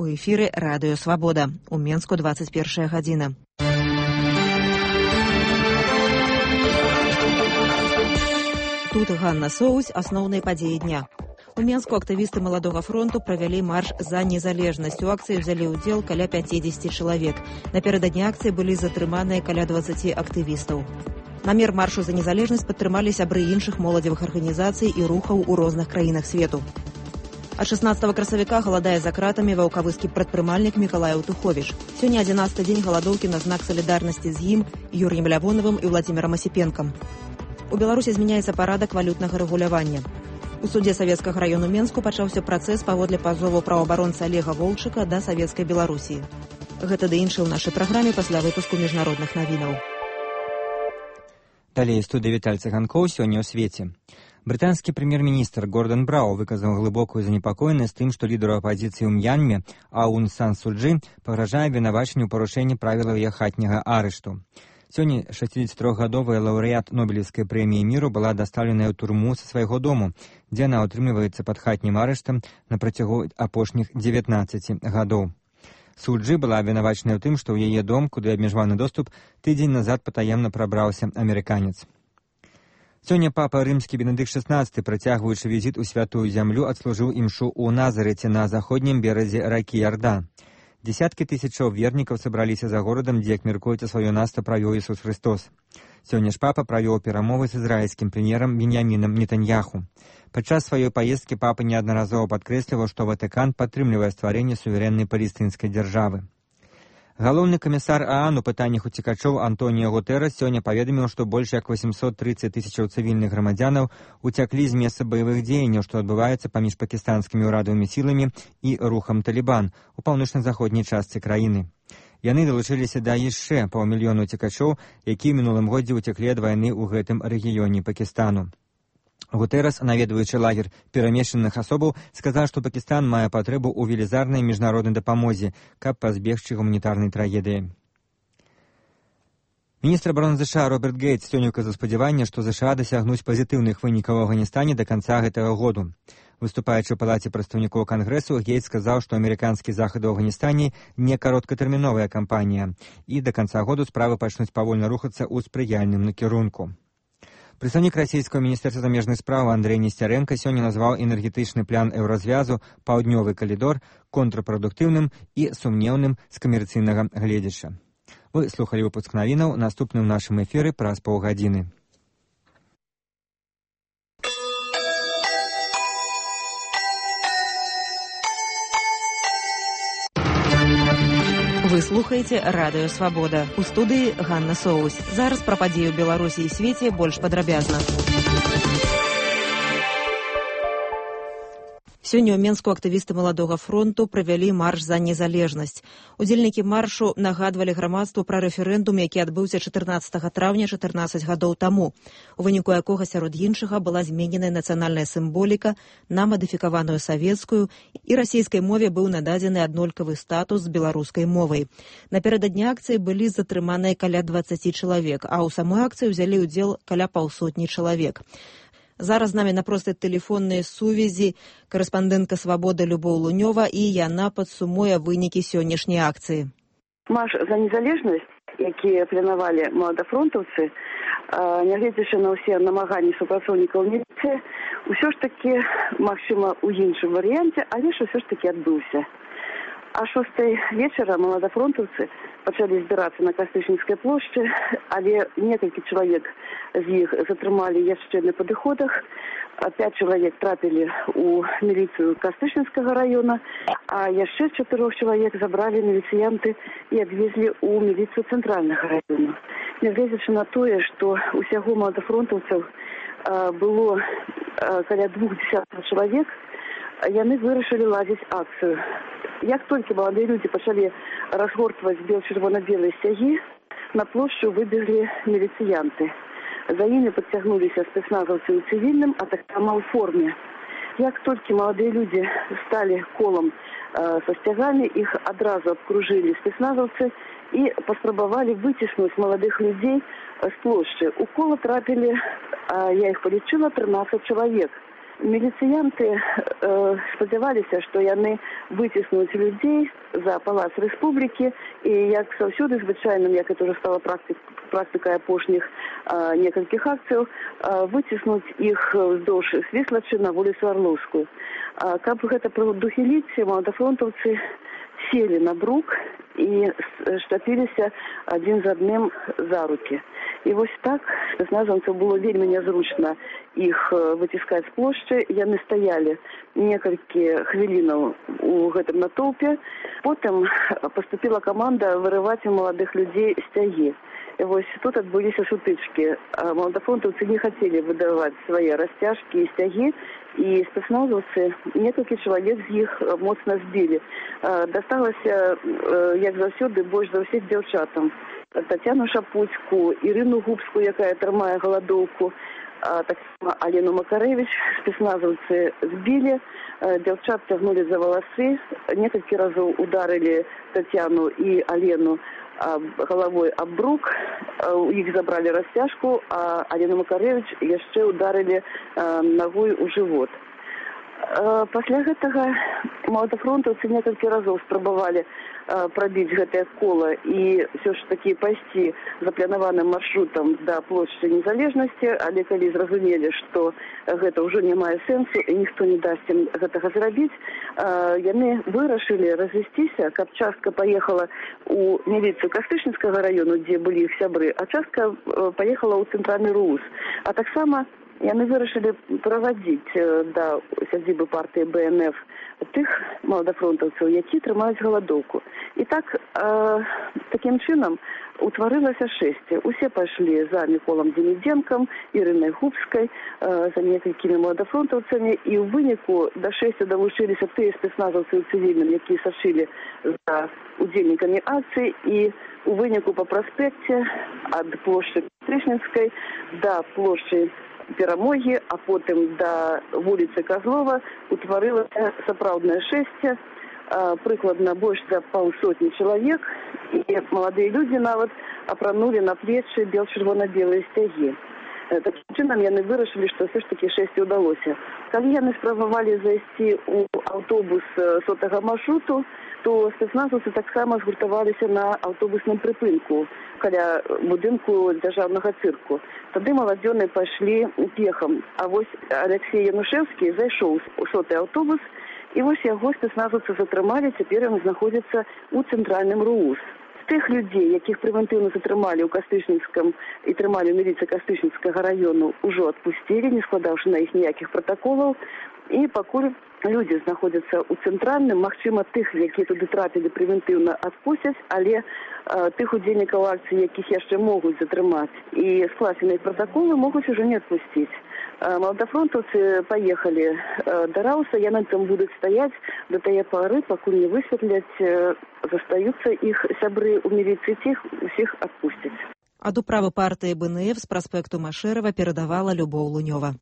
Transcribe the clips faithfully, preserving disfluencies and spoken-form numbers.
У эфіры Радыё Свабода. У Менску двадцать першая гадзіна. Тут Ганна Соусь, асноўныя падзеі дня. У Менску актывісты Маладога фронту правялі марш за незалежнасць. У акцыі взялі ўдзел каля пяцідзесяці чалавек. Напярэдадні акцыі былі затрыманыя каля дваццаці актывістаў. Намер маршу за незалежнасць падтрымалі сябры іншых моладзевых арганізацый і рухаў у розных краінах свету. А шаснаццатага красавіка галадае за кратамі ваўкавыскі прадпрымальнік Мікалай Утуховіч. Сёння адзінаццаты дзень галадоўкі на знак салідарнасці з ім, Юрыем Лявоновым і Владзімірам Асіпенкам. У Беларусі змяняецца парадак валютнага рэгулявання. У судзе Савецкага раёну Менску пачаўся працэс паводле пазову праваабаронцы Алега Волчыка да Савецкай Беларусі. Гэта ды іншае ў нашай праграме пасля выпуску міжнародных навінаў. Далей студыя Віталь Цыганкоў сёння ў свеце. Брытанскі прэм'ер-міністр Гордан Брау выказаў глыбокую занепакоенасць тым, што лідару апазіцыі ў М'янме Аун Сан Су Чжы пагражае абвінавачанне ў парушэнні правілаў яе хатняга арышту. Сёння шэсцідзесяцітрохгадовая лаўрэат Нобелеўскай прэміі міру была дастаўленая ў турму са свайго дому, дзе яна ўтрымліваецца пад хатнім арыштам на працягу апошніх дзевятнаццаці гадоў. Су Чжы была абвінавачаная ў тым, што ў яе дом, куды абмежаваны доступ, тыдзень назад патаемна прабраўся амерыканец. Сёння папа рымскі Бенедыкт шаснаццаты, працягваючы візіт у святую зямлю, адслужыў імшу ў Назарэце на заходнім беразе ракі Ярдан. Десяткі тысячаў вернікаў сабраліся за горадам, дзе, як мяркуецца, сваё наста правёў Ісус Христос. Сёння ж папа правёў перамовы з ізраільскім прэм'ерам Беньямінам Нетаньяху. Падчас сваёй паездкі папа неаднаразова падкрэсліваў, што Ватыкан падтрымлівае стварэнне суверэннай палестынскай дзяржавы. Галоўны камісар ААН у пытаннях уцекачоў Антоніо Гутэрас сёння паведаміў, што больш як восемьсот тридцать тысячаў цывільных грамадзянаў уцяклі з месца баявых дзеянняў, што адбываецца паміж пакістанскімі ўрадавымі сіламі і рухам Талібан у паўночна-заходняй частцы краіны. Яны далучыліся да яшчэ паўмільёна уцекачоў, якія ў мінулым годзе уцеклі ад вайны ў гэтым рэгіёне Пакістану. Гутэрас, наведваючы лагер перамешчаных асобаў, сказаў, што Пакістан мае патрэбу ў велізарнай міжнароднай дапамозе, каб пазбегчы гуманітарнай трагедыі. Міністр абароны ЗША Роберт Гейтс сёння выказаў спадзяванне, што ЗША дасягнуць пазітыўных вынікаў у Афганістане да канца гэтага году. Выступаючы ў палаце прадстаўнікоў кангрэсу, Гейтс сказаў, што амерыканскі захад у Афганістане не кароткатэрміновая кампанія, і да канца году справы пачнуць павольна рухацца ў спрыяльным накірунку. Прадстаўнік расійскага міністэрства замежных спраў Андрэй Несцярэнка сёння назваў энергетычны план еўразвязу «Паўднёвы калідор» контрпрадуктыўным і сумнеўным з камерцыйнага гледзяча. Вы слухалі выпуск навінаў, наступны ў нашым эфіры праз паўгадзіны. Вы слухаеце Радыё Свабода. У студыі Ганна Соусь. Зараз пра падзеі ў Беларусі і свеце больш падрабязна. Сёння ў Менску актывісты Маладога фронту правялі марш за незалежнасць. Удзельнікі маршу нагадвалі грамадству пра рэферэндум, які адбыўся чатырнаццатага траўня чатырнаццаць гадоў таму, у выніку якога сярод іншага была змененая нацыянальная сімволіка на мадыфікаваную савецкую, і расійскай мове быў нададзены аднолькавы статус з беларускай мовай. Напярэдадні акцыі былі затрыманыя каля дваццаці чалавек, а ў самой акцыі ўзялі ўдзел каля паўсотні чалавек. Зараз з намі на простай тэлефоннай сувязі корэспандэнтка «Свабоды» Любоў Лунёва, і яна падсумуе вынікі сённяшняй акцыі. Марш за незалежнасць, які планавалі маладафронтаўцы, нягледзячы на ўсе намаганні супрацоўнікаў міліцыі, усё ж такі, магчыма, у іншым варыянце, але ж усё ж такі адбыўся. А шостай вечара маладафронтаўцы пачалі збірацца на Кастычніцкай плошчы, але некалькі чалавек з іх затрымалі яшчэ на падыходах, пяць чалавек трапілі ў міліцыю Кастычніцкага раёна, а яшчэ чатырох чалавек забралі міліцыянты і адвезлі ў міліцыю цэнтральнага раёна. Нягледзячы на тое, што усяго маладафронтаўцаў было каля двух дзесяткаў чалавек, яны вырашылі ладзіць акцыю. Як толькі маладыя людзі пачалі разгортваць бел-чырвона-белыя сцягі, на плошчу выбеглі міліцыянты. За імі падцягнуліся спецназаўцы ў цывільным, а таксама ў форме. Як толькі маладыя людзі сталі колам э, са сцягамі, іх адразу абкружылі спецназаўцы і паспрабавалі выціснуць маладых людзей з плошчы. У кола трапілі, э, я іх палічыла, трынаццаць чалавек. Міліцыянты э, спадзяваліся, што яны выціснуць людзей за палац рэспублікі і, як заўсёды звычайным, як это уже стала практик, практыкай апошніх э, некалькіх акцыяў, э, выціснуць іх ўздоўж Свіслачы на вуліцу Арлоўскую. Э, каб гэта прадухіліць, маладафронтаўцы сели на брук і штапіліся адзін з адным за рукі. І вось так спецназаўцам было вельмі нязручна іх выціскаць з плошчы. Яны стаялі некалькі хвілінаў у гэтым натоўпе. Потым паступіла каманда вырываць у маладых людзей сцягі. І вось тут адбыліся сутычкі. Маладафронтаўцы не хацелі выдаваць свае расцяжкі і сцягі, і спецназаўцы, некалькі чалавек з іх моцна збілі. Дасталася, як заўсёды, больш за ўсіх дзяўчатам. Тацяну Шапуцьку, Ірыну Губскую, якая трымае галадоўку, так само Алену Макарэвіч спецназаўцы збілі, дзяўчат цягнулі за валасы, некалькі разоў ударылі Тацяну і Алену головой об брук, у іх забралі расцяжку, а Алену Макарэвіч яшчэ ударылі ногой у живот. Пасля гэтага маладафронтаўцы некалькі разоў спрабавалі прабіць гэтае кола і ўсё ж такі пайсці запланаваным маршрутам да плошчы Незалежнасці, але калі зразумелі, што гэта ўжо не мае сэнсу і ніхто не дасць ім гэтага зрабіць, яны вырашылі развесціся, каб частка паехала у міліцыю Кастычніцкага раёну, дзе былі іх сябры, а частка паехала ў цэнтральны РУС. А таксама яны вырашылі правадзіць да сядзібы партыі Бэ Эн Эф тых маладафронтаўцаў, які трымаюць галадоўку. І так, э, такім чынам утварылася шэсце. Усе пайшлі за Міколам Демідзенкам, Ірынай Губскай, э, за некалькімі маладафронтаўцамі, і ў выніку да шэсцю далучыліся тыя спецназаўцы ў цывільным, якія сачылі за удзельнікамі акцыі, і ў выніку па праспекце ад плошчы Кастрычніцкай да плошчы Перамогі, а потым да вуліцы Казлова утварылася сапраўднае шэсце, прыкладна больш за паўсотні чалавек, і маладыя людзі нават апранулі на плечы бел-чырвона-белыя сцягі. Такім чынам яны вырашылі, што ўсё ж такі шэсце ўдалося. Калі яны спрабавалі зайсці ў аўтобус сотага маршруту, то спецназаўцы таксама згуртаваліся на аўтобусным прыпынку каля будынку дзяржаўнага цырку. Тады маладзёны пайшлі пехам, а вось Алексей Янушэўскі зайшоў у соты аўтобус, і вось яго спецназаўцы затрымалі, цяпер ён знаходзіцца ў цэнтральным РУС. Тых людзей, якіх прэвентыўна затрымалі ў Кастычніцкам і трымалі ў міліцыі Кастычніцкага раёну, ужо адпусцілі, не складаўшы на іх ніякіх пратаколаў, і пакуль людзі знаходзяцца ў цэнтральным, магчыма, тых, якія туды трапілі прэвентыўна, адпусцяць, але э, тых удзельнікаў акцыі, якіх яшчэ могуць затрымаць і скласці на іх пратаколы, могуць ужо не адпусціць. Э, маладафронтаўцы паехалі э, да Рауса, яны там будуць стаяць да тае пары, пакуль не высветляць, э, застаюцца іх сябры ў міліцыі, іх усіх адпусцяць. Ад управы партыі Бэ Эн Эф з праспекту Машэрава перадавала Любоў Лунёва.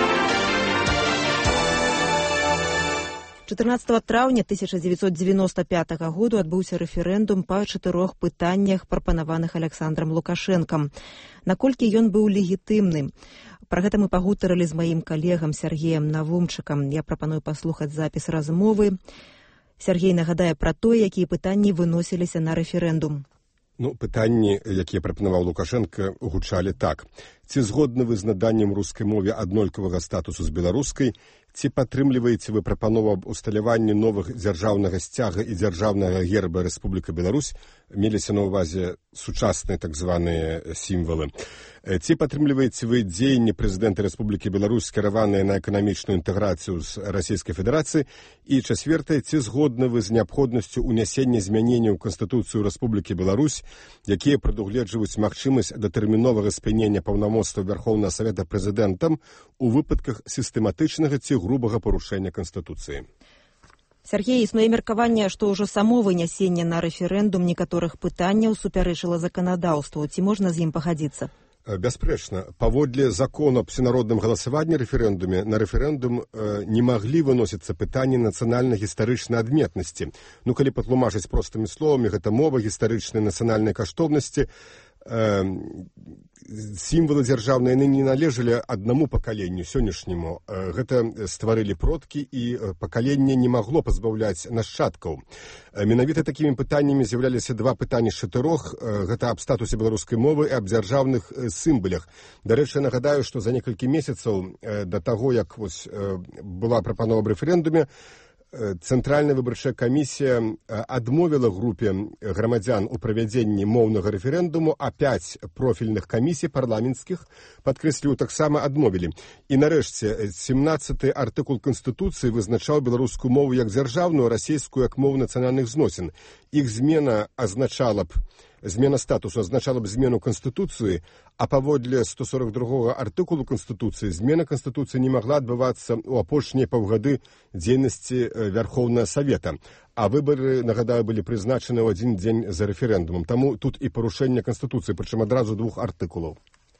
чатырнаццатага траўня тысяча дзевяцьсот дзевяноста пятага году адбыўся рэферэндум па чатырох пытаннях, прапанаваных Аляксандрам Лукашэнкам. Наколькі ён быў легітымным? Пра гэта мы пагутарылі з маім калегам Сергеем Навумчыкам. Я прапаную паслухаць запіс размовы. Сергей нагадае пра тое, якія пытанні выносіліся на рэферэндум. Ну, пытанні, якія прапанаваў Лукашенко, гучалі так. Ці згодны вы з наданнем рускай мове аднолькавага статусу з беларускай? Ці падтрымліваеце вы прапанову аб усталяванні новых дзяржаўнага сцяга і дзяржаўнага герба Рэспубліка Беларусь? Меліся на ўвазе сучасныя так званыя сімвалы. Ці падтрымліваеце вы дзеянні прэзідэнта Рэспублікі Беларусь, скіраваныя на эканамічную інтэграцыю з Расійскай Федэрацыі? І чацвёртае, ці згодны вы з неабходнасцю ўнясення змяненняў у Канстытуцыю Рэспублікі Беларусь, якія прадугледжваюць магчымасць датэрміновага спынення паўнамоцтва Вярхоўнага Савета прэзідэнтам у выпадках сістэматычнага ці грубага парушэння Канстытуцыі? Сергей, існуе меркаванне, што ўжо само вынясенне на рэферэндум некаторых пытанняў супярэчыла заканадаўству. Ці можна з ім пагадзіцца? Бясспрэчна. Паводле закону аб всенародным галасаванні рэферэндуме на рэферэндум э, не маглі выносіцца пытанні нацыянальна-гістарычнай адметнасці. Ну, калі патлумачыць простымі словамі, гэта мова, гістарычныя нацыянальныя каштоўнасці. сімвалы дзяржаўныя яны не належалі аднаму пакаленню сённяшняму. Гэта стварылі продкі, і пакаленне не магло пазбаўляць нашчадкаў. Менавіта такімі пытаннямі з'яўляліся два пытанні з чатырох. Гэта аб статусе беларускай мовы і аб дзяржаўных сімвалях. Дарэчы, нагадаю, што за некалькі месяцаў да таго, як вось была прапанова аб рэферэндуме, Цэнтральная выбарчая камісія адмовіла групе грамадзян у правядзенні моўнага рэферэндуму, а пяць профільных камісій парламенцкіх, падкрэсліваю, таксама адмовілі. І нарэшце, сямнаццаты артыкул Канстытуцыі вызначаў беларускую мову як дзяржаўную, а расейскую як мову нацыянальных зносін. Іх змена азначала б Змена статусу азначала б змену Канстытуцыі, а паводле сто сорок другога артыкулу Канстытуцыі змена Канстытуцыі не магла адбывацца ў апошнія паўгады дзейнасці Вярхоўнага Савета. А выбары, нагадаю, былі прызначаны ў адзін дзень за рэферэндумам. Таму тут і парушэнне Канстытуцыі, прычым адразу двух артыкулаў.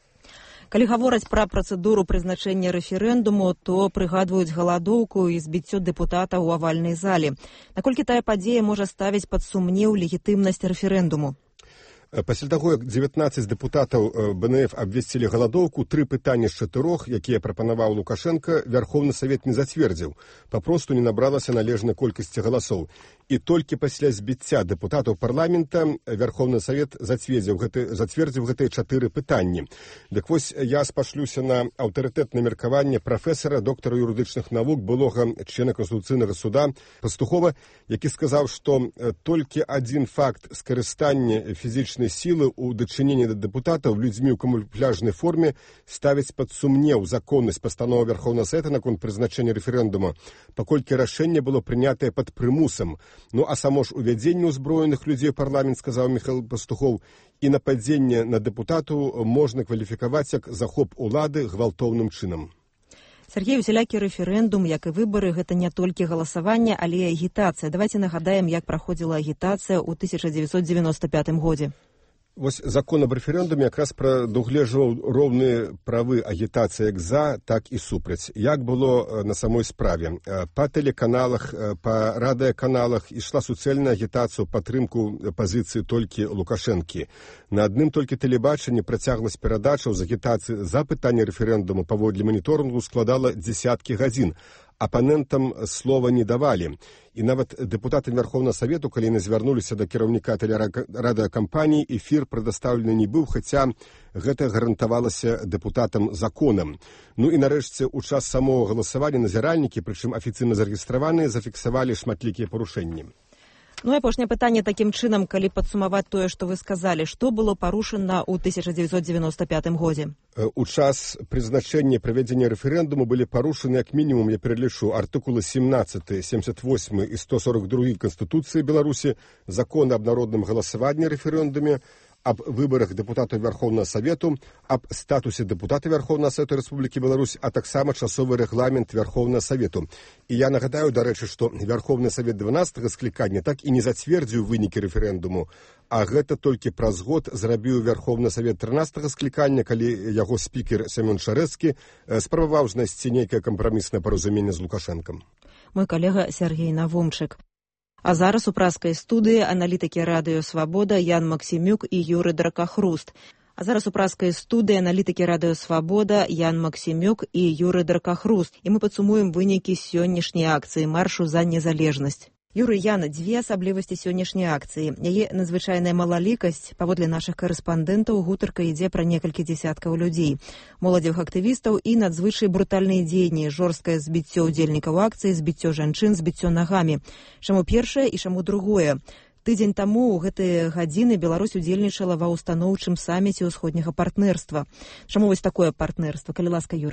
Калі гавораць пра працэдуру прызначэння рэферэндуму, то прыгадваюць галадоўку і збіццё дэпутата ў авальнай зале. Наколькі тая падзея можа ставіць пад сумнеў легітымнасць рэферэндуму? Пасля таго, як дзевятнаццаць дэпутатаў бэ эн эф абвесцілі галадоўку, тры пытанні з чатырох, якія прапанаваў Лукашенка, Вярхоўны Савет не зацвердзіў. Папросту не набралася належнай колькасці галасоў. І толькі пасля збіцця дэпутатаў парламента Вярхоўны Савет зацвердзіў, гэты, зацвердзіў гэтыя чатыры пытанні. Дык вось я спашлюся на аўтарытэтнае меркаванне прафесара, доктара юрыдычных навук, былога члена Канстытуцыйнага суда Пастухова, які сказаў, што толькі адзін факт скарыстання фізічнай сілы ў дачыненні да дэпутатаў людзьмі ў камуфляжнай форме ставіць пад сумнеў законнасць пастановы Вярхоўнага Савета наконт прызначэння рэферэндума, паколькі рашэнне было прынятае пад прымусам. Ну, а само ж увядзенне ўзброеных людзей у парламент, сказаў Міхаіл Пастухоў, і нападзенне на дэпутату можна кваліфікаваць як захоп улады гвалтоўным чынам. Сергей, усялякі рэферэндум, як і выбары, гэта не толькі галасаванне, але і агітацыя. Давайте нагадаем, як праходзіла агітацыя ў тысяча дзевяцьсот дзевяноста пятым годзе. Вось закон аб рэферэндуме якраз прадугледжваў роўныя правы агітацыі як за, так і супраць. Як было на самой справе? Па тэлеканалах, па радыёканалах ішла суцэльная агітацыя ў падтрымку пазіцыі толькі Лукашэнкі. На адным толькі тэлебачанні працягласць перадачаў з агітацыі за пытанне рэферэндуму паводле маніторынгу складала дзесяткі гадзін. Апанентам слова не давалі. І нават дэпутаты Вярхоўнага Савету, калі яны звярнуліся да кіраўніка тэлерадыёкампаніі, эфір прадастаўлены не быў, хаця гэта гарантавалася дэпутатам законам. Ну і нарэшце, у час самого галасавання назіральнікі, прычым афіцыйна зарэгістраваныя, зафіксавалі шматлікія парушэнні. Ну і апошняе пытанне такім чынам, калі падсумаваць тое, што вы сказалі, што было парушана ў тысяча дзевяцьсот дзевяноста пятым годзе? У час прызначэння правядзення рэферэндуму былі парушаны, як мінімум, я пералічу, артыкулы сямнаццаты, семьдесят восьмы і сто сорок другі Канстытуцыі Беларусі, законы аб народным галасаванні рэферэндуме, аб выбарах дэпутатаў Вярхоўнага Савету, аб статусе дэпутата Вярхоўнага Савету Рэспублікі Беларусь, а таксама часовы рэгламент Вярхоўнага Савету. І я нагадаю, дарэчы, што Вярхоўны Савет дванаццатага склікання так і не зацвердзіў вынікі рэферэндуму, а гэта толькі праз год зрабіў Вярхоўны Савет трынаццатага склікання, калі яго спікер Сямён Шарэцкі спрабаваў знайсці нейкае кампраміснае паразуменне з Лукашэнкам. Мой калега Сергей Навумчык. А зараз у праскай студыі аналітыкі радыё «Свабода» Ян Максімюк і Юры Дракахруст. А зараз у праскай студыі аналітыкі радыё «Свабода» Ян Максімюк і Юры Дракахруст. І мы падсумуем вынікі сённяшняй акцыі маршу за незалежнасць. Юрый, Яна, дзве асаблівасці сённяшняй акцыі. Яе надзвычайная малалікасць, паводле нашых карэспандэнтаў, гутарка ідзе пра некалькі дзесяткаў людзей. Моладзевых актывістаў і надзвычай брутальныя дзеянні, жорсткае збіццё ўдзельнікаў акцыі, збіццё жанчын, збіццё нагамі. Чаму першае і чаму другое? Тыдзень таму ў гэтыя гадзіны Беларусь удзельнічала ва ўстаноўчым саміце ўсходняга партнерства. Чаму вось такое партнерства? Калі ласка, Юры.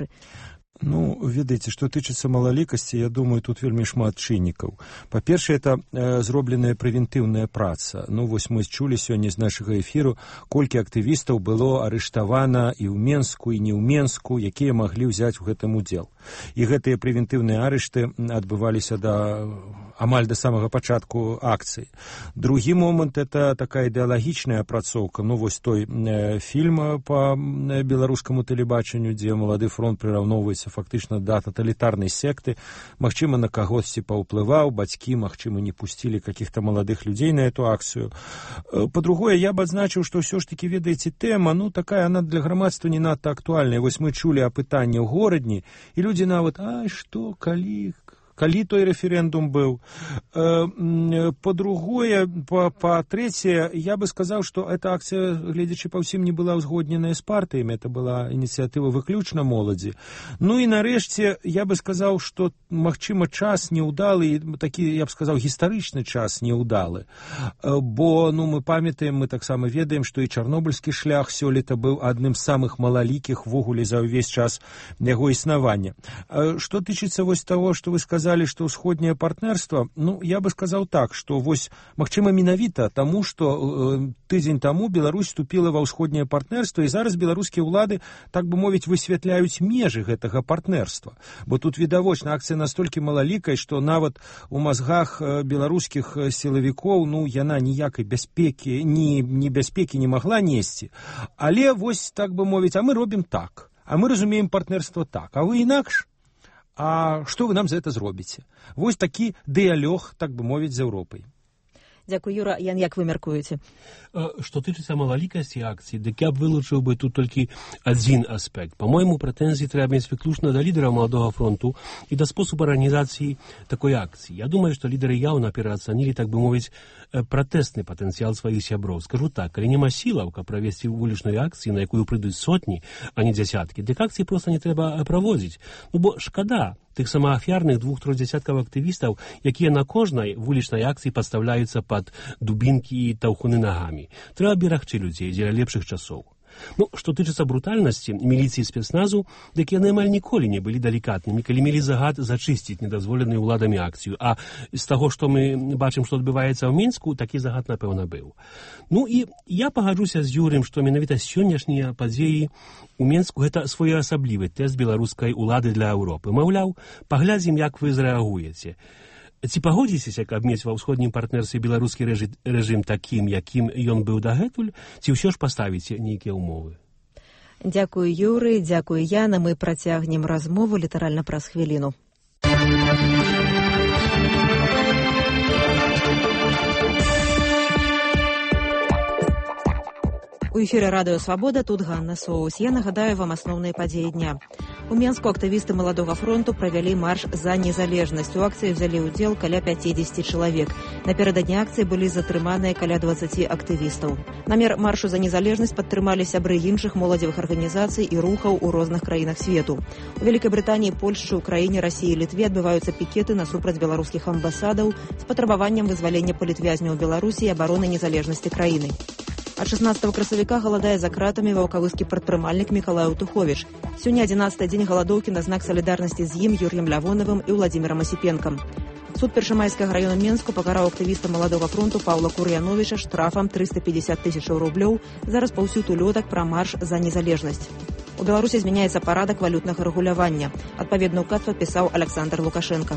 Ну, ведаеце, што тычыцца малалікасці, я думаю, тут вельмі шмат чыннікаў. Па-першае, это э, зробленая прэвентыўная праца. Ну, вось мы чулі сёння з нашага эфіру, колькі актывістаў было арыштавана і ў Менску, і не ў Менску, якія маглі ўзяць у гэтым удзел. І гэтыя прэвентыўныя арышты адбываліся да амаль да самага пачатку акцыі. Другі момант — это такая ідэалагічная апрацоўка. Ну, вось той э, фільм па беларускаму тэлебачанню, дзе малады фронт прыраўноўваецца фактычна да таталітарнай секты. Магчыма, на кагосьці паўплываў, бацькі, магчыма, не пусцілі каких-то маладых людзей на эту акцыю. Па-другое, я б адзначыў, што ўсё ж такі, ведаеце, тэма, ну, такая, она для грамадства не надта актуальная. Вось мы чулі апытанне ў горадні, і людзі нават, ай, што, калі, калі той рэферэндум быў. Па-другое, па-трэцяе, я бы сказаў, што эта акцыя, гледзячы па ўсім, не была ўзгодненая з партыямі, это была ініцыятыва выключна моладзі. Ну і нарэшце, я бы сказаў, што, магчыма, час неўдалы, такі, я б сказаў, гістарычны час неўдалы. Бо, ну, мы памятаем, мы таксама ведаем, што і чарнобыльскі шлях сёлета быў адным з самых малалікіх ввогуле за ўвесь час яго існавання. Што тычыцца вось таго, што вы сказалі, што ўсходняе партнерство, ну, я бы сказаў так, што вось, магчыма, менавіта таму, што э, тыдзень таму Беларусь вступіла ва ўсходняе партнерство, і зараз беларускія ўлады, так бы мовіць, высвятляюць межы гэтага партнерства. Бо тут відавочна акцыя настолькі малалікай, што нават у мазгах беларускіх сілавікоў, ну, яна ніякай бяспекі, ні, ні бяспекі не магла несці. Але вось, так бы мовіць, а мы робім так, а мы разумеем партнерство так, а вы інакш? А што вы нам за это зробіце? Вось такі дыялог, так бы мовіць, з Еўропай. Дзякуй, Юра. Ян, як вы мяркуеце? Што тычыцца малалікасці акцыі, дык я б вылучыў бы тут толькі адзін аспект. Па-мойму, прэтэнзіі трэба мець выключна да лідэраў маладога фронту і да спосабу арганізацыі такой акцыі. Я думаю, што лідэры яўна пераацанілі, так бы мовіць, пратэсны патэнцыял сваіх сяброў. Скажу так, калі няма сілаў, каб правесці вулічную акцыю, на якую прыйдуць сотні, а не дзясяткі, дык акцыі проста не трэба праводзіць. Ну, бо шкада тых самаахвярных двух-трох дзясяткаў актывістаў, якія на кожнай вулічнай акцыі падстаўляюцца пад дубінкі і таўхуны нагамі. Трэба берагчы людзей дзеля лепшых часоў. Ну, што тычыцца брутальнасці міліцыі і спецназу, дык яны амаль ніколі не былі далікатнымі, калі мелі загад зачысціць недазволеную ўладамі акцыю. А з таго, што мы бачым, што адбываецца ў Мінску, такі загад, напэўна, быў. Ну і я пагаджуся з Юрым, што менавіта сённяшнія падзеі у Мінску — гэта своеасаблівы тэст беларускай улады для Еўропы. Маўляў, паглядзім, як вы зрэагуеце. Ці пагодзіцеся, каб мець ва ўсходнім партнерстве беларускі рэжым такім, якім ён быў дагэтуль, ці ўсё ж паставіце нейкія ўмовы? Дзякую, Юры, дзякую, Яна. Мы працягнем размову літаральна праз хвіліну. У эфіры радыё «Свабода», тут Ганна Соус. Я нагадаю вам асноўныя падзеі дня. У Менску актывісты маладога фронту правялі марш за незалежнасць. У акцыі ўзялі ўдзел каля пяцідзесяці чалавек. Напярэдадні акцыі былі затрыманыя каля дваццаці актывістаў. Намер маршу за незалежнасць падтрымалі сябры іншых моладзевых арганізацый і рухаў у розных краінах свету. У Вялікай Брытаніі, Польшчы, Украіне, Расіі і Літве адбываюцца пікеты насупраць беларускіх амбасадаў з патрабаваннем вызвалення палітвязняў Беларусі і абароны незалежнасці краіны. Ад шаснаццатага красавіка галадае за кратамі ваўкавыскі прадпрымальнік Мікалай Туховіч. Сёння адзінаццаты дзень галадоўкі на знак салідарнасці з ім, Юр'ем Лявонавым і Владзімірам Асіпенкам. Суд Першамайскага раёна Менску пакараў актывіста маладога фронту Паўла Кур'яновіча штрафам трыста пятьдесят тысяч рублёў за распаўсюд улётак пра марш за незалежнасць. У Беларусі змяняецца парадак валютнага рэгулявання. Адпаведны ўказ падпісаў Аляксандр Лукашенка.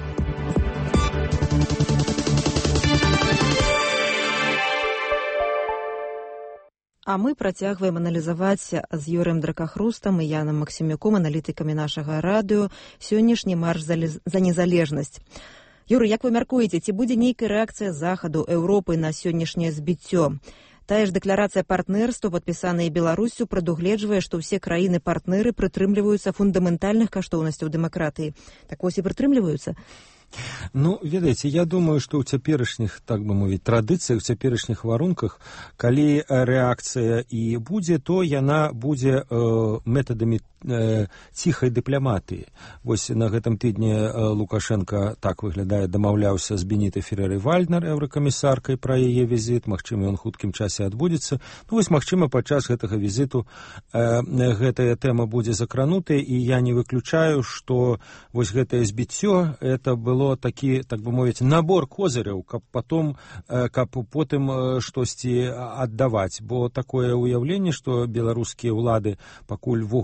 А мы працягваем аналізаваць з Юрыем Дракахрустам і Янам Максімюком, аналітыкамі нашага радыё, сённяшні марш за незалежнасць. Юрый, як вы мяркуеце, ці будзе нейкая рэакцыя захаду Еўропы на сённяшняе збіццё? Тая ж дэкларацыя партнерства, падпісаная Беларусю, прадугледжвае, што ўсе краіны-партнеры прытрымліваюцца фундаментальных каштоўнасцяў дэмакратыі. Так вось і прытрымліваюцца? Ну, ведаеце, я думаю, што ў цяперашніх, так бы мовіць, традыцыях, у цяперашніх варунках, калі рэакцыя і будзе, то яна будзе э, метадамі э, ціхай дыпламатыі. Вось на гэтым тыдні э, Лукашенко, так выглядае, дамаўляўся з Бенітай Феррерай-Вальднер, еўракамісаркай, пра яе візіт. Магчыма, ён хуткім часе адбудзецца. Ну, вось, магчыма, падчас гэтага візіту э, гэтая тэма будзе закранутая, і я не выключаю, што вось гэтае збіццё, это было было такі, так бы мовіць, набор козыряў, каб потом, каб потым штосьці аддаваць. Бо такое ўяўленне, што беларускія ўлады пакуль ввогуле не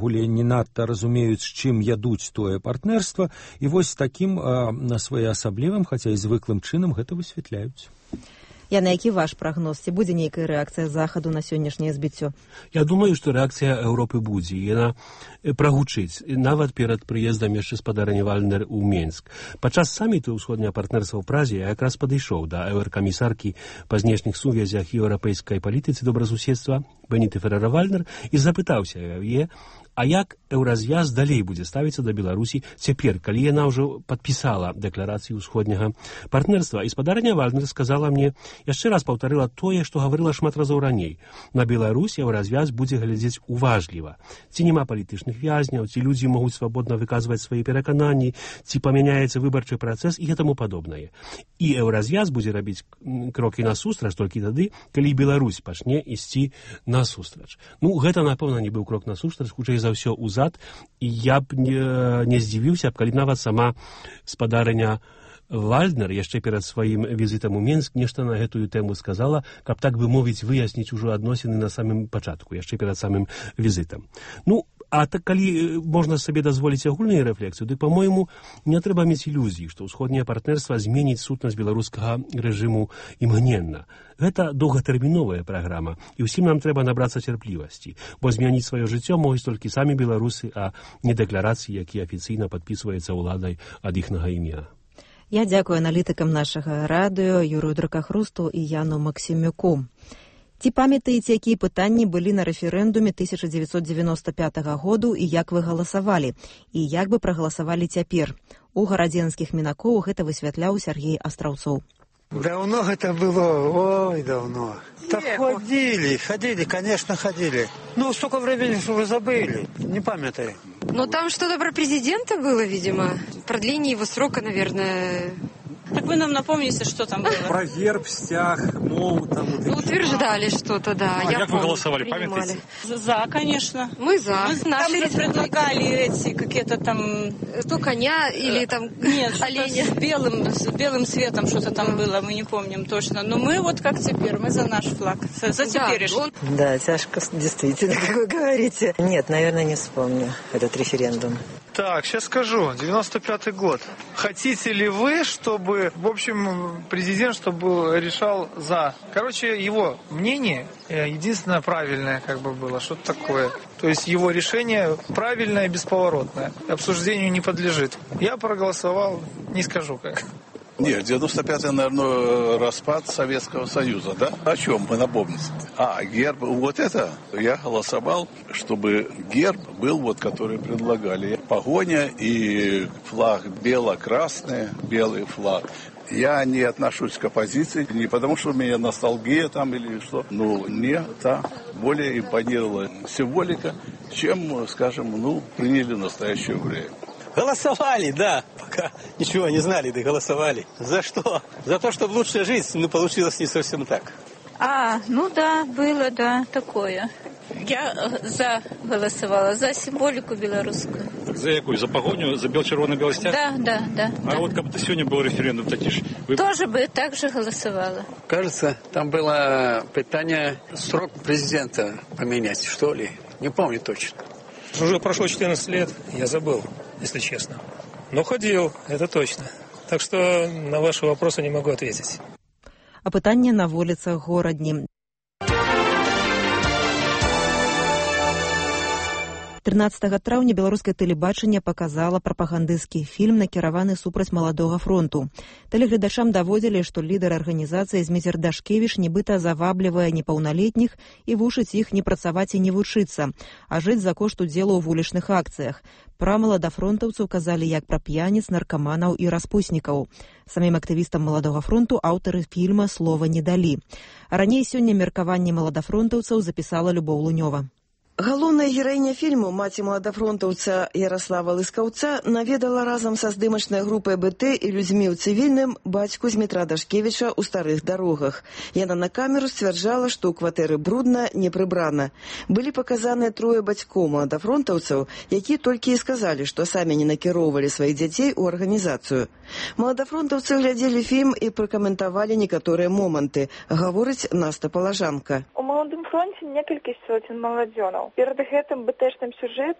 не надта разумеюць, з чым ядуць тое партнерства, і вось такім на своеасаблівым, хаця і звыклым чынам гэта высвятляюць. Яна, які ваш прагноз? Ці будзе нейкая рэакцыя захаду на сённяшняе збіццё? Я думаю, што рэакцыя Еўропы будзе. Яна прагучыць, нават перад прыездам яшчэ спадарні Вальнер у Менск. Падчас саміту ўсходняга партнерства ў Празе я якраз падышоў да еўракамісаркі па знешніх сувязях і еўрапейскай палітыцы добразуседства Беніты Ферера-Вальнер і запытаўся яе, а як еўразвяз далей будзе ставіцца да Беларусі цяпер, калі яна ўжо падпісала дэкларацыю ўсходняга партнерства. І спадарня Вальнер сказала мне, яшчэ раз паўтарыла тое, што гаварыла шмат разоў раней. На Беларусь еўразвяз будзе глядзець уважліва. Ці няма палітычных вязняў, ці людзі могуць свабодна выказваць свае перакананні, ці памяняецца выбарчы працэс і гэтаму падобнае. І еўразвяз будзе рабіць крокі насустрач толькі тады, калі Беларусь пачне ісці насустрач. Ну, гэта, напэўна, не быў крок насустрач, хутчэй за ўсё ўзад, і я б не, не здзівіўся, калі нават сама спадарня Вальнер яшчэ перад сваім візітам у Менск нешта на гэтую тэму сказала, каб, так бы мовіць, выясніць ужо адносіны на самым пачатку, яшчэ перад самым візітам. Ну, а так, калі можна сабе дазволіць агульную рэфлексію, дык, па-мойму, не трэба мець ілюзій, што ўсходняе партнерства зменіць сутнасць беларускага рэжыму імгненна. Гэта доўгатэрміновая праграма, і ўсім нам трэба набрацца цярплівасці, бо змяніць сваё жыццё могуць толькі самі беларусы, а не дэкларацыі, якія афіцыйна падпісваюцца ўладай ад іхнага імя. Я дзякую аналітыкам нашага радыё Юрыю Дракахрусту і Яну Максімюку. Ці памятаеце, якія пытанні былі на рэферэндуме тысяча дзевяцьсот дзевяноста пятага году і як вы галасавалі? І як бы прагаласавалі цяпер? У гарадзенскіх мінакоў гэта высвятляў Сергей Астраўцоў. Давно это было, ой, давно. Так ходили, ходили, конечно, ходили. Ну, столько времени, что вы забыли, не памятаю. Ну, там что-то про президента было, видимо. Продление его срока, наверное. Так вы нам напомните, что там было. Про герб, стяг, мол, там... Ну, утверждали что-то, да. А как вы голосовали, памятаете? За, конечно. Мы за. Мы там ведь предлагали эти какие-то там... То коня или там Нет, оленя. С белым, с белым цветом что-то там было, мы не помним точно. Но мы вот как теперь, мы за наш флаг, за, за теперешний. Да, тяжко, действительно, как вы говорите. Нет, наверное, не вспомню этот референдум. Так, сейчас скажу. девяносто пятый год. Хотите ли вы, чтобы, в общем, президент, чтобы решал за? Короче, его мнение единственное правильное как бы было. Что-то такое. То есть его решение правильное, бесповоротное. Обсуждению не подлежит. Я проголосовал, не скажу как. Нет, девяносто пятый, наверное, распад Советского Союза, да? О чем мы напомним? А, герб, вот это, я голосовал, чтобы герб был вот, который предлагали. Погоня и флаг бело-красный, белый флаг. Я не отношусь к оппозиции, не потому что у меня ностальгия там или что, но мне та более импонировала символика, чем, скажем, ну, приняли в настоящее время. Голосовали, да, пока ничего не знали, да голосовали. За что? За то, чтобы лучше жить, но получилось не совсем так. А, ну да, было, да, такое. Я за голосовала, за символику белорусскую. За якую? За погоню? За бел-червоно-белый стяг? Да, да, да. А да. вот как бы сегодня был референдум, таки ж... Вы... Тоже бы так же голосовала. Кажется, там было питание срок президента поменять, что ли. Не помню точно. Уже прошло четырнадцать лет, я забыл, если честно. Но ходил, это точно. Так что на ваши вопросы не могу ответить. А пытанне на вуліцах горадні. трынаццатага траўня беларускае тэлебачанне паказала прапагандысцкі фільм, накіраваны супраць маладога фронту. Тэлегледачам даводзілі, што лідар арганізацыі Зміцер Дашкевіч нібыта заваблівае непаўналетніх і вучыць іх не працаваць і не вучыцца, а жыць за кошт удзелу ў вулічных акцыях. Пра маладафронтаўцаў казалі як пра п'яніц, наркаманаў і распуснікаў. Самім актывістам маладога фронту аўтары фільма слова не далі. А раней сёння меркаванне маладафронтаўцаў запісала Любоў Лунёва. Галоўная гераіня фільму, маці маладафронтаўца Яраслава Лыскаўца, наведала разам са здымачнай групай БТ і людзьмі ў цывільным бацьку Змітра Дашкевіча ў старых дарогах. Яна на камеру сцвярджала, што ў кватэры брудна, не прыбрана. Былі паказаныя трое бацькоў маладафронтаўцаў, якія толькі і сказалі, што самі не накіроўвалі сваіх дзяцей у арганізацыю. Маладафронтаўцы глядзелі фільм і пракаментавалі некаторыя моманты, гаворыць Наста Палажанка. У маладым фронце некалькі соцень маладзёнаў. Перад гэтым бэтэшным сюжэту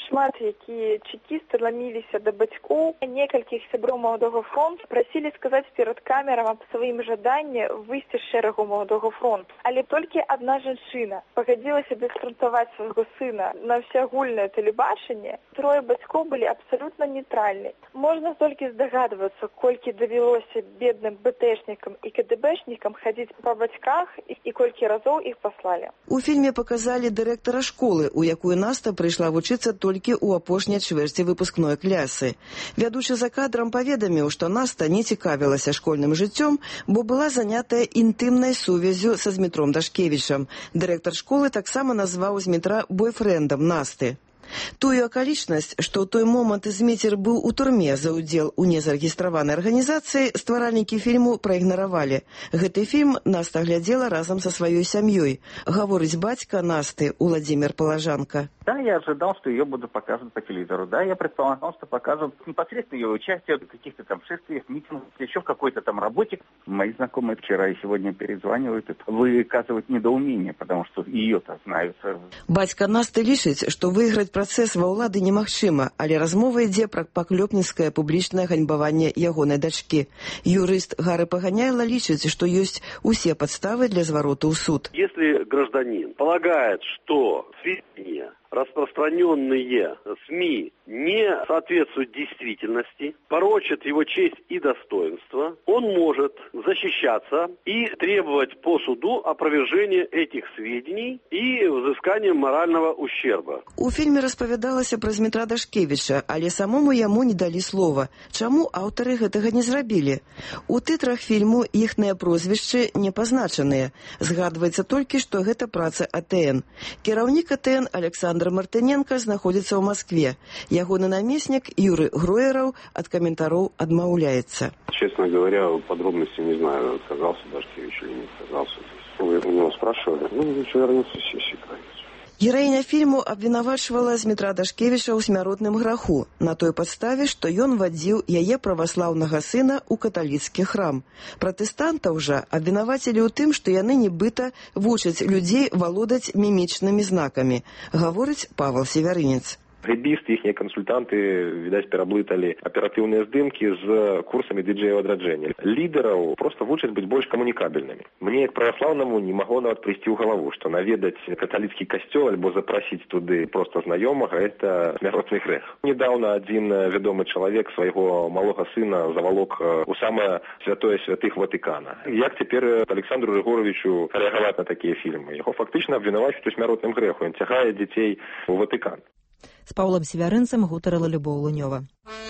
Шмат якія чекісты ламіліся да бацькоў. Некалькіх сяброў Маладога фронту прасілі сказаць перад камерам аб сваім жаданні выйсці з шэрагу Маладога фронту. Але толькі адна жанчына пагадзілася дыскрытаваць свайго сына на ўсеагульнае тэлебачанне. Трое бацькоў былі абсалютна нейтральны. Можна толькі здагадвацца, колькі давялося бедным бэтэшнікам і КДБшнікам хадзіць па бацьках і колькі разоў іх паслалі. У фільме паказалі дырэктара школы, у якую Наста прыйшла вучыцца толькі ў апошняй чвэрці выпускной клясы. Вядучы за кадрам паведаміў, што Наста не цікавілася школьным жыццём, бо была занятая інтымнай сувяззю са Змітром Дашкевічам. Дырэктар школы таксама назваў Змітра бойфрэндам Насты. Тую акалічнасць, што ў той момант Зміцер быў у турме за ўдзел у незарэгістраванай арганізацыі, стваральнікі фільму праігнаравалі. Гэты фільм Наста глядзела разам са сваёй сям'ёй, гаворыць бацька Насты Уладзімир Полажанка. Да, я ожидал, что ее будут показывать по телевизору. Да, я предполагал, что покажут непосредственно ее участие в каких-то там шествиях, митингах, еще в какой-то там работе. Мои знакомые вчера и сегодня перезванивают, выказывают недоумение, потому что ее-то знают. Бацька Насты лічыць, што выйграць працэс ва ўлады немагчыма, але размова ідзе пра паклёпніцкае публічнае ганьбаванне ягонай дачкі. Юрыст Гары Паганяйла лічыць, што ёсць усе падставы для звароту ў суд. Если гражданин полагает, что сведения, распространенные СМИ, не соответствуют действительности, порочат его честь и достоинство, он может защищаться и требовать по суду опровержения этих сведений и взыскания морального ущерба. У фільме распавядалася пра Змітра Дашкевіча, але самому яму не далі слова. Чаму аўтары гэтага не зрабілі? У тытрах фільму іхныя прозвішчы не пазначаныя. Згадваецца толькі, што гэта праца А Тэ Эн. Кіраўнік А Тэ Эн Александр Мартыненко знаходзіцца ў Маскве. Ягоны намеснік Юры Гроераў ад каментароў адмаўляецца. Честно говоря, подробности не знаю, отказался Дашкевич или не отказался. Вы у него спрашивали? Ну, еще вернется с сессии, конечно. Гераіня фільму абвінавачвала Змітра Дашкевіча ў смяротным граху на той падставе, што ён вадзіў яе праваслаўнага сына ў каталіцкі храм. Пратэстантаў жа абвінавацілі ў тым, што яны нібыта вучаць людзей валодаць мімічнымі знакамі, гаворыць Павел Севярынец. Гэбісты, іхнія кансультанты, відаць, пераблыталі аператыўныя здымкі з курсамі ди-джеяў адраджэння. Лідараў проста вучаць быць больш камунікабельнымі. Мне, як праваслаўнаму, не магло нават прыйсці ў галаву, што наведаць каталіцкі касцёл альбо запрасіць туды проста знаёмага – гэта смяротны грэх. Недаўна адзін вядомы чалавек свайго малога сына завалок у самае святое святых Ватыкана. Як цяпер Александру Рыгоровичу рэагаваць на такія фільмы? Яго фактычна абвінавачваюць у смяротным грэху. Ён цягае дзяцей у Ватыкан. З Паўлам Севярынцам гутарыла Любоў Лунёва.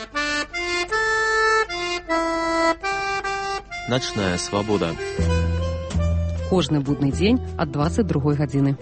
Начная свабода. Кожны будны дзень ад дваццаць другой гадзіны.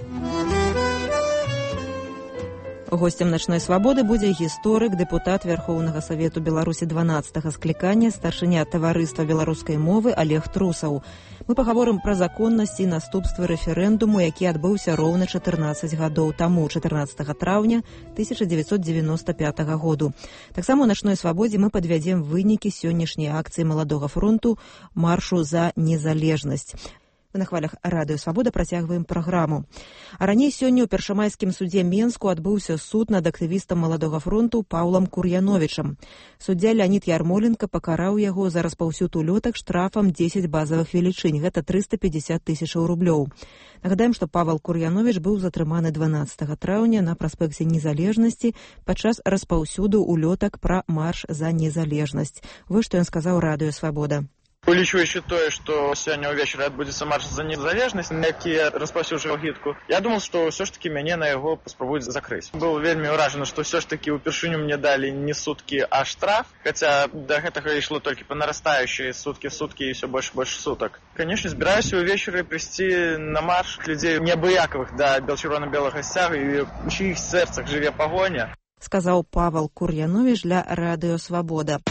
Гостем «Начной свабоды» будзе гісторык, дэпутат Вярхоўнага Савету Беларусі дванаццатага склікання, старшыня таварыства беларускай мовы Олег Трусаў. Мы пагаворым пра законнасць і наступствы рэферэндуму, які адбыўся роўна чатырнаццаць гадоў таму, чатырнаццатага траўня тысяча дзевяцьсот дзевяноста пятага году. Таксама ў «Начной свабодзе» мы падвядзем вынікі сённяшняй акцыі Маладога фронту «Маршу за незалежнасць». Мы на хвалях радыё «Свабода» працягваем праграму. А раней сёння ў першамайскім судзе Менску адбыўся суд над актывістам Маладога фронту Паўлам Кур'яновічам. Суддзя Леонід Ярмоленко пакараў яго за распаўсюд улётак штрафам дзесяць базавых велічынь. Гэта трыста пятьдесят тысячаў рублёў. Нагадаем, што Павел Кур'яновіч быў затрыманы дванаццатага траўня на праспекце Незалежнасці падчас распаўсюду улётак пра марш за незалежнасць. Вось што ён сказаў радыё «Свабода». Улічваючы тое, што сёння ўвечары адбудзецца марш за незалежнасць, які распаўсюджваў гідку, я думал, што ўсё ж такі мяне на яго паспрабуюць закрыць. Быў вельмі ўражаны, што ўсё ж такі ўпершыню мне далі не суткі, а штраф, хаця да гэтага ішло толькі па нарастаючай суткі, суткі і ўсё больш і больш сутак. Канешне, збіраюся ўвечары прыйсці на марш людзей неабыякавых да бел-чырвона-белага сцягу, і ў чыіх сэрцах жыве пагоня. Сказаў Павел Кур'яновіч для радыё «Свабода».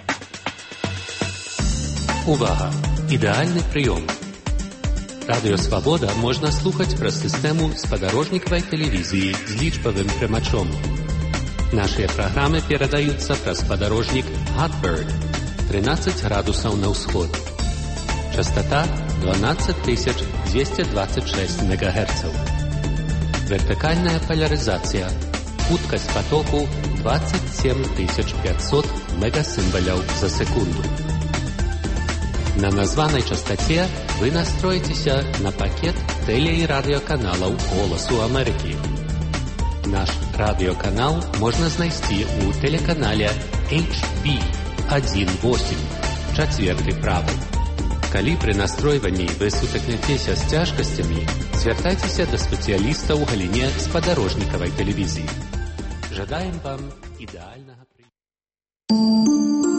Увага! Ідэальны прыём. Радыё «Свабода» можна слухаць праз сістэму спадарожнікавай тэлевізіі з лічбавым прымачом. Нашыя праграмы перадаюцца праз спадарожнік Hotbird трынаццаць градусаў на ўсход. Частота дванаццаць тысяч дзвесце дваццаць шэсць мегагерцаў. Вертыкальная полярызацыя Хуткасць потоку двадцать семь тысяч пятьсот мегасимволяў за секунду. На названай частоце вы настроіцеся на пакет тэле- і радыёканалаў «Голасу Амерыкі». Наш радыёканал можна знайсці ў тэлеканале эйч би один восемь, чацверты правы. Калі пры настройванні вы сутыкнецеся з цяжкасцямі, звяртайцеся да спецыяліста ў галіне спадарожнікавай тэлевізіі. Жадаем вам ідэальнага прыёму.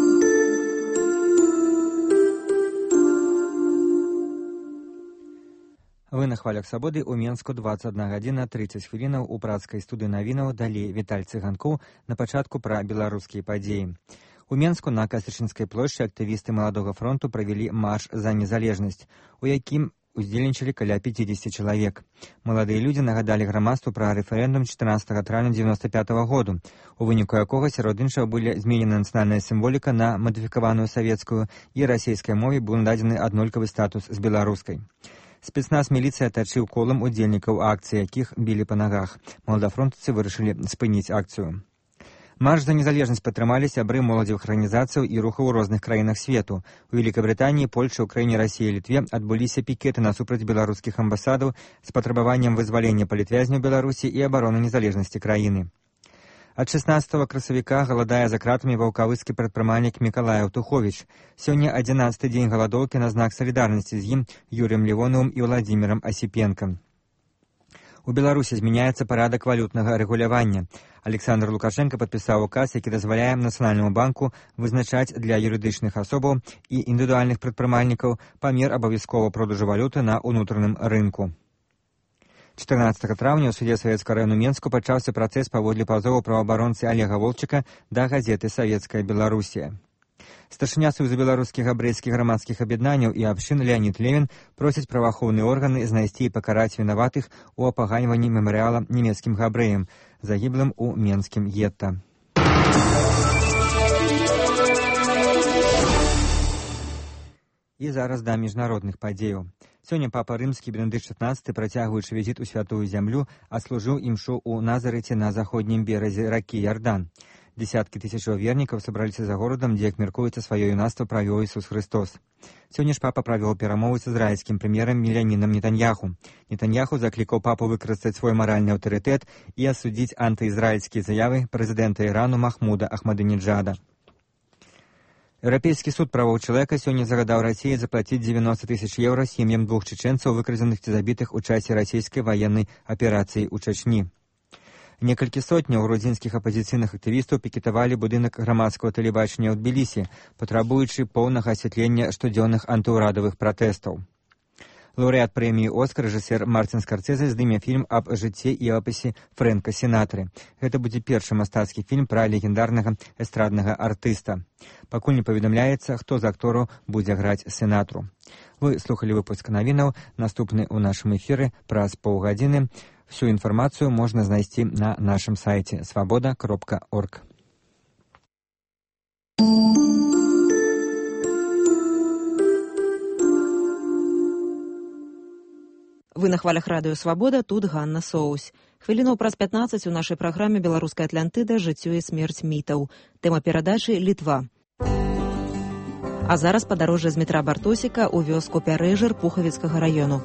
Вы на хвалях свабоды ў Менску двадцать одна гадзіна тридцать хвілінаў у працкай студыі навінаў далей Віталь Цыганкоў на пачатку пра беларускія падзеі. У Менску на Кастрычынскай плошчы актывісты Маладога фронту правялі марш за незалежнасць, у якім удзельнічалі каля пятьдесят чалавек. Маладыя людзі нагадалі грамадству пра рэферэндум чатырнаццатага траўня дзевяносто пятого году, у выніку якога сярод іншага былі зменена нацыянальная сімволіка на мадыфікаваную савецкую і расійскай мове быў нададзены аднолькавы статус з беларускай. Спецназ міліцыі атачыў колам удзельнікаў акцыі, якіх білі па нагах. Маладафронтаўцы вырашылі спыніць акцыю. Марш за незалежнасць падтрымалі сябры моладзевых арганізацыяў і рухаў у розных краінах свету. У Великабрытаніі, Польшы, Украіне, Расіі і Літве адбыліся пікеты насупраць беларускіх амбасадаў з патрабаваннем вызвалення палітвязняў Беларусі і абароны незалежнасці краіны. Ад шестнадцатого красавіка галадае за кратамі ваўкавыскі прадпрымальнік Мікалай Аўтуховіч. Сёння адзінаццаты дзень галадоўкі на знак салідарнасці з ім Юрыем Левоновым і Владзімірам Асіпенкам. У Беларусі змяняецца парадак валютнага рэгулявання. Александр Лукашенко падпісаў указ, які дазваляе Нацыянальнаму банку вызначаць для юрыдычных асобаў і індывідуальных прадпрымальнікаў памер абавязковага продажу валюты на ўнутраным рынку. чатырнаццатага траўня ў суде Савецкага раёну Менску пачаўся працэс паводле пазову праваабаронцы Олега Волчыка да газеты «Савецкая Беларусія». Старшыня Саюза беларускіх габрэйскіх грамадскіх аб'яднанняў і абшчын Леонід Левін просіць праваахоўныя органы знайсці і пакараць вінаватых у апаганьванні мемарыяла нямецкім габрэям, загіблым у менскім гетта. І зараз да міжнародных падзеяў. Сёння папа рымскі Бенедыкт шаснаццаты, працягваючы візіт у святую зямлю, адслужыў імшу ў Назарэце на заходнім беразе ракі Ярдан. Десяткі тысячаў вернікаў сабраліся за горадам, дзе, як мяркуецца, сваё юнацтва правёў Ісус Христос. Сёння ж папа правёў перамовы з ізраільскім прэм'ерам Мелянінам Нетаньяху. Нетаньяху заклікаў папу выкарыстаць свой маральны аўтарытэт і асудзіць антыізраільскія заявы прэзідэнта Ірану Махмуда Ахмадынеджада. Еўрапейскі суд правоў чалавека сёння загадаў Расіі заплаціць дзевяносто тысяч еўра сем'ям двух чечэнцаў, выкрадзеных ці забітых у часе расійскай ваеннай аперацыі ў Чачні. Некалькі сотняў грузінскіх апазіцыйных актывістаў пікетавалі будынак грамадскага тэлебачання ў Тбілісі, патрабуючы поўнага асвятлення штодзённых антыўрадавых пратэстаў. Лаўрэат прэміі «Оскар» рэжысер Мартин Скарсезе здыме фільм аб жыцці і апісе Фрэнка Сінатры. Гэта будзе першы мастацкі фільм пра легендарнага эстраднага артыста. Пакуль не паведамляецца, хто з актораў будзе граць Сінатру. Вы слухалі выпуск навінаў, наступны ў нашым эфіры праз паўгадзіны. Всю інфармацыю можна знайсці на нашым сайце свабода кропка орг. Вы на хвалях радыё «Свабода», тут Ганна Соусь. Хвілінаў праз пятнаццаць у нашай праграме «Беларуская Атлантыда. Жыццё і смерць мітаў». Тэма перадачы «Літва». А зараз падарожжа з метра Бартосіка ў вёску Пярэжыр Пухавіцкага раёну.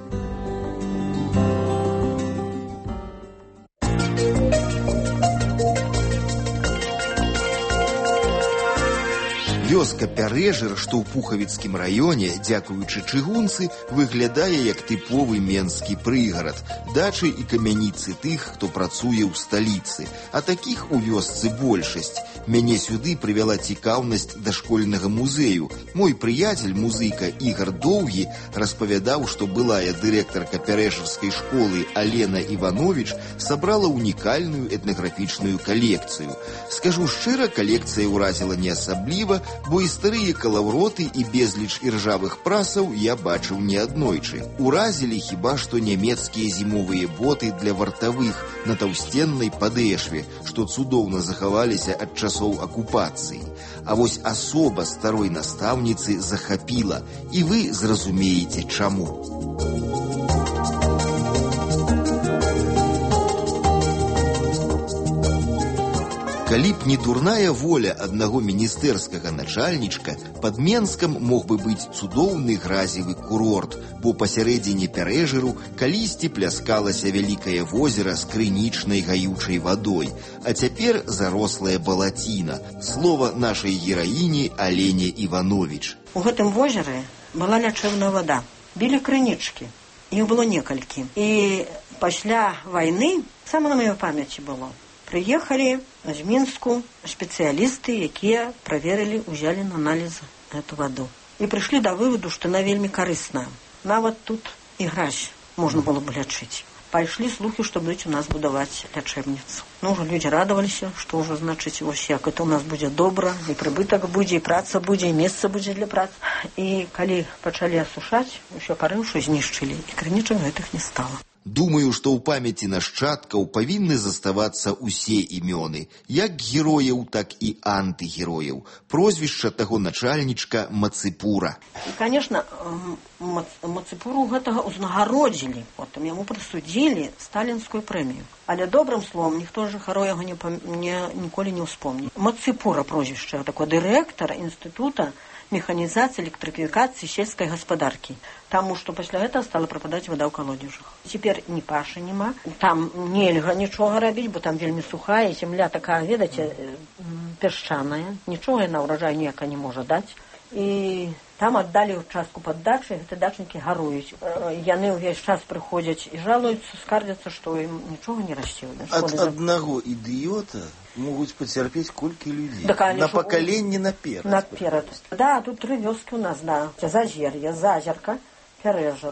Вёска Пярэжыр, што ў Пухавіцкім раёне, дзякуючы чыгунцы, выглядае як тыповы менскі прыгарад, дачы і камяніцы тых, хто працуе ў сталіцы. А такіх у вёсцы большасць. Мяне сюды прывяла цікаўнасць да школьнага музею. Мой прыяцель, музыка Ігар Доўгі, распавядаў, што былая дырэктарка пярэжырскай школы Алена Іванович сабрала унікальную этнаграфічную калекцыю. Скажу шчыра, калекцыя ўразіла не асабліва, бо і старыя калаўроты і безліч іржавых прасаў я бачыў неаднойчы. Уразілі хіба што нямецкія зімовыя боты для вартавых на таўсценнай падэшве, што цудоўна захаваліся ад часоў акупацыі. А вось асоба старой настаўніцы захапіла, і вы зразумееце чаму. Калі б не дурная воля аднаго міністэрскага начальнічка, пад Менскам мог бы быць цудоўны гразевы курорт, бо пасярэдзіне Пярэжыру калісьці пляскалася вялікае возера з крынічнай гаючай вадой, а цяпер зарослая балаціна. Слова нашай гераіні Алене Іванович. У гэтым возеры была лячэбная вада. Білі крынічкі. Іх было некалькі. І пасля вайны, сама на маёй памяці было, прыехалі з Мінску спецыялісты, якія праверылі, узялі на аналіз эту ваду. І прыйшлі да вываду, што яна вельмі карысная. Нават тут і гразь можна было б лячыць. Пайшлі слухі, што будуць у нас будаваць лячэбніцу. Ну, ўжо людзі радаваліся, што ўжо, значыць, вось як это у нас будзе добра, і прыбытак будзе, і праца будзе, і месца будзе для працы. І калі пачалі асушаць, усё парыўшы знішчылі, і крынічак гэтых не стала. Думаю, што ў памяці нашчадкаў павінны заставацца ўсе імёны, як герояў, так і антыгерояў. Прозвішча таго начальнічка Мацыпура. І, конечно, Мацыпуру гэтага ўзнагародзілі, потым яму прысудзілі сталінскую прэмію. Але добрым словом ніхто жыхароў яго не, не, ніколі не ўспомніў. Мацыпура прозвішча, такой дырэктар інстытута механізацыі, электрыфікацыі сельскай гаспадаркі. Таму што пасля гэтага стала прападаць вада ў калодзежах. Цяпер ні пашы няма, там нельга нічога рабіць, бо там вельмі сухая, земля такая, ведаце, пясчаная, нічога яна ўраджаю ніяка не можа даць. І там аддалі ўчастку пад дачай, гэты дачнікі гаруюць. Яны ўвесь час прыходзяць і жалуюцца, скардзяцца, што ім нічога не расце. Ад аднаго ідыёта могуць пацярпець колькі людзей. На пакаленне наперад. Наперад. Да, тут тры вёскі у нас, да. Зазер'е, Зазерка, Пярэжыр.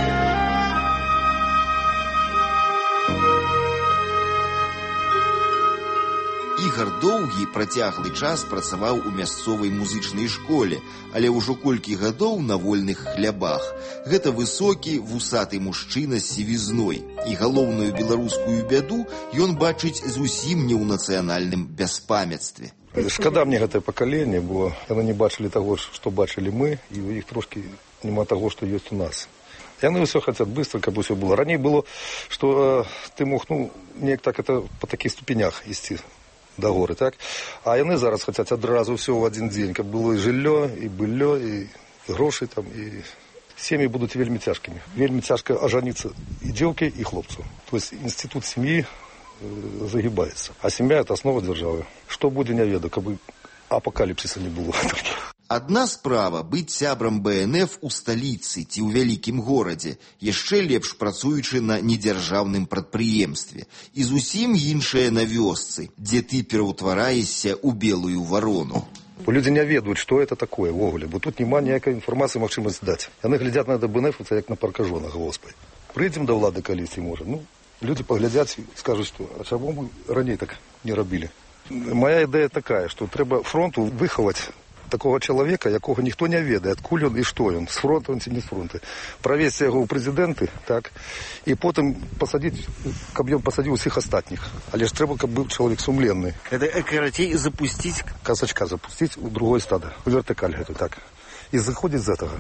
Ігар доўгі працяглы час працаваў у мясцовай музычнай школе, але ўжо колькі гадоў на вольных хлябах. Гэта высокі, вусаты мужчына з сівізной. І галоўную беларускую бяду ён бачыць зусім не ў нацыянальным бяспамяцтве. Шкада мне гэтае пакаленне, бо яны не бачылі таго, што бачылі мы, і у іх трошкі няма таго, што ёсць у нас. Яны ўсё хацяць быстро, каб усё было. Раней было, што э, ты мог, ну, неяк так это па такіх ступенях ісці да горы, так? А яны зараз хацяць адразу ўсё ў адзін дзень, каб было і жыллё, і быллё, і грошы там, і сем'і будуць вельмі цяжкімі. Вельмі цяжка ажаніцца і дзеўкі, і хлопцу. То есть інстытут сям'і загибаецца. А сям'я – это основа дзяржавы. Што будзе, не ведаю, каб апакаліпсіса не было. Адна справа быць сябрам бэ эн эф у сталіцы ці ў вялікім горадзе, яшчэ лепш працуючы на недзяржаўным прадпрыемстве. І зусім іншае на вёсцы, дзе ты пераўтвараешся ў белую варону. Людзі не ведаюць, што это такое ўвогуле, бо тут няма ніякай інфармацыі магчымасць даць. Яны глядзяць на бэ эн эф як на паркажонах, госпай. Прыйдзем да ўлады калісьці, можа. Ну, людзі паглядзяць і скажуць, што а чаму мы раней так не рабілі. Моя ідэя такая, што трэба фронту выхаваць такого чалавека, якога ніхто не ведае, адкуль ён і што ён, з фронту ці не з фронту. Правесці яго ў прэзідэнты, так, і потым пасадзіць, каб ён пасадзіў усіх астатніх. Але ж трэба, каб быў чалавек сумленны. Это карацей запусціць казачка, запусціць у другое стадо, у вертыкаль гэту, так. І заходзіць з гэтага.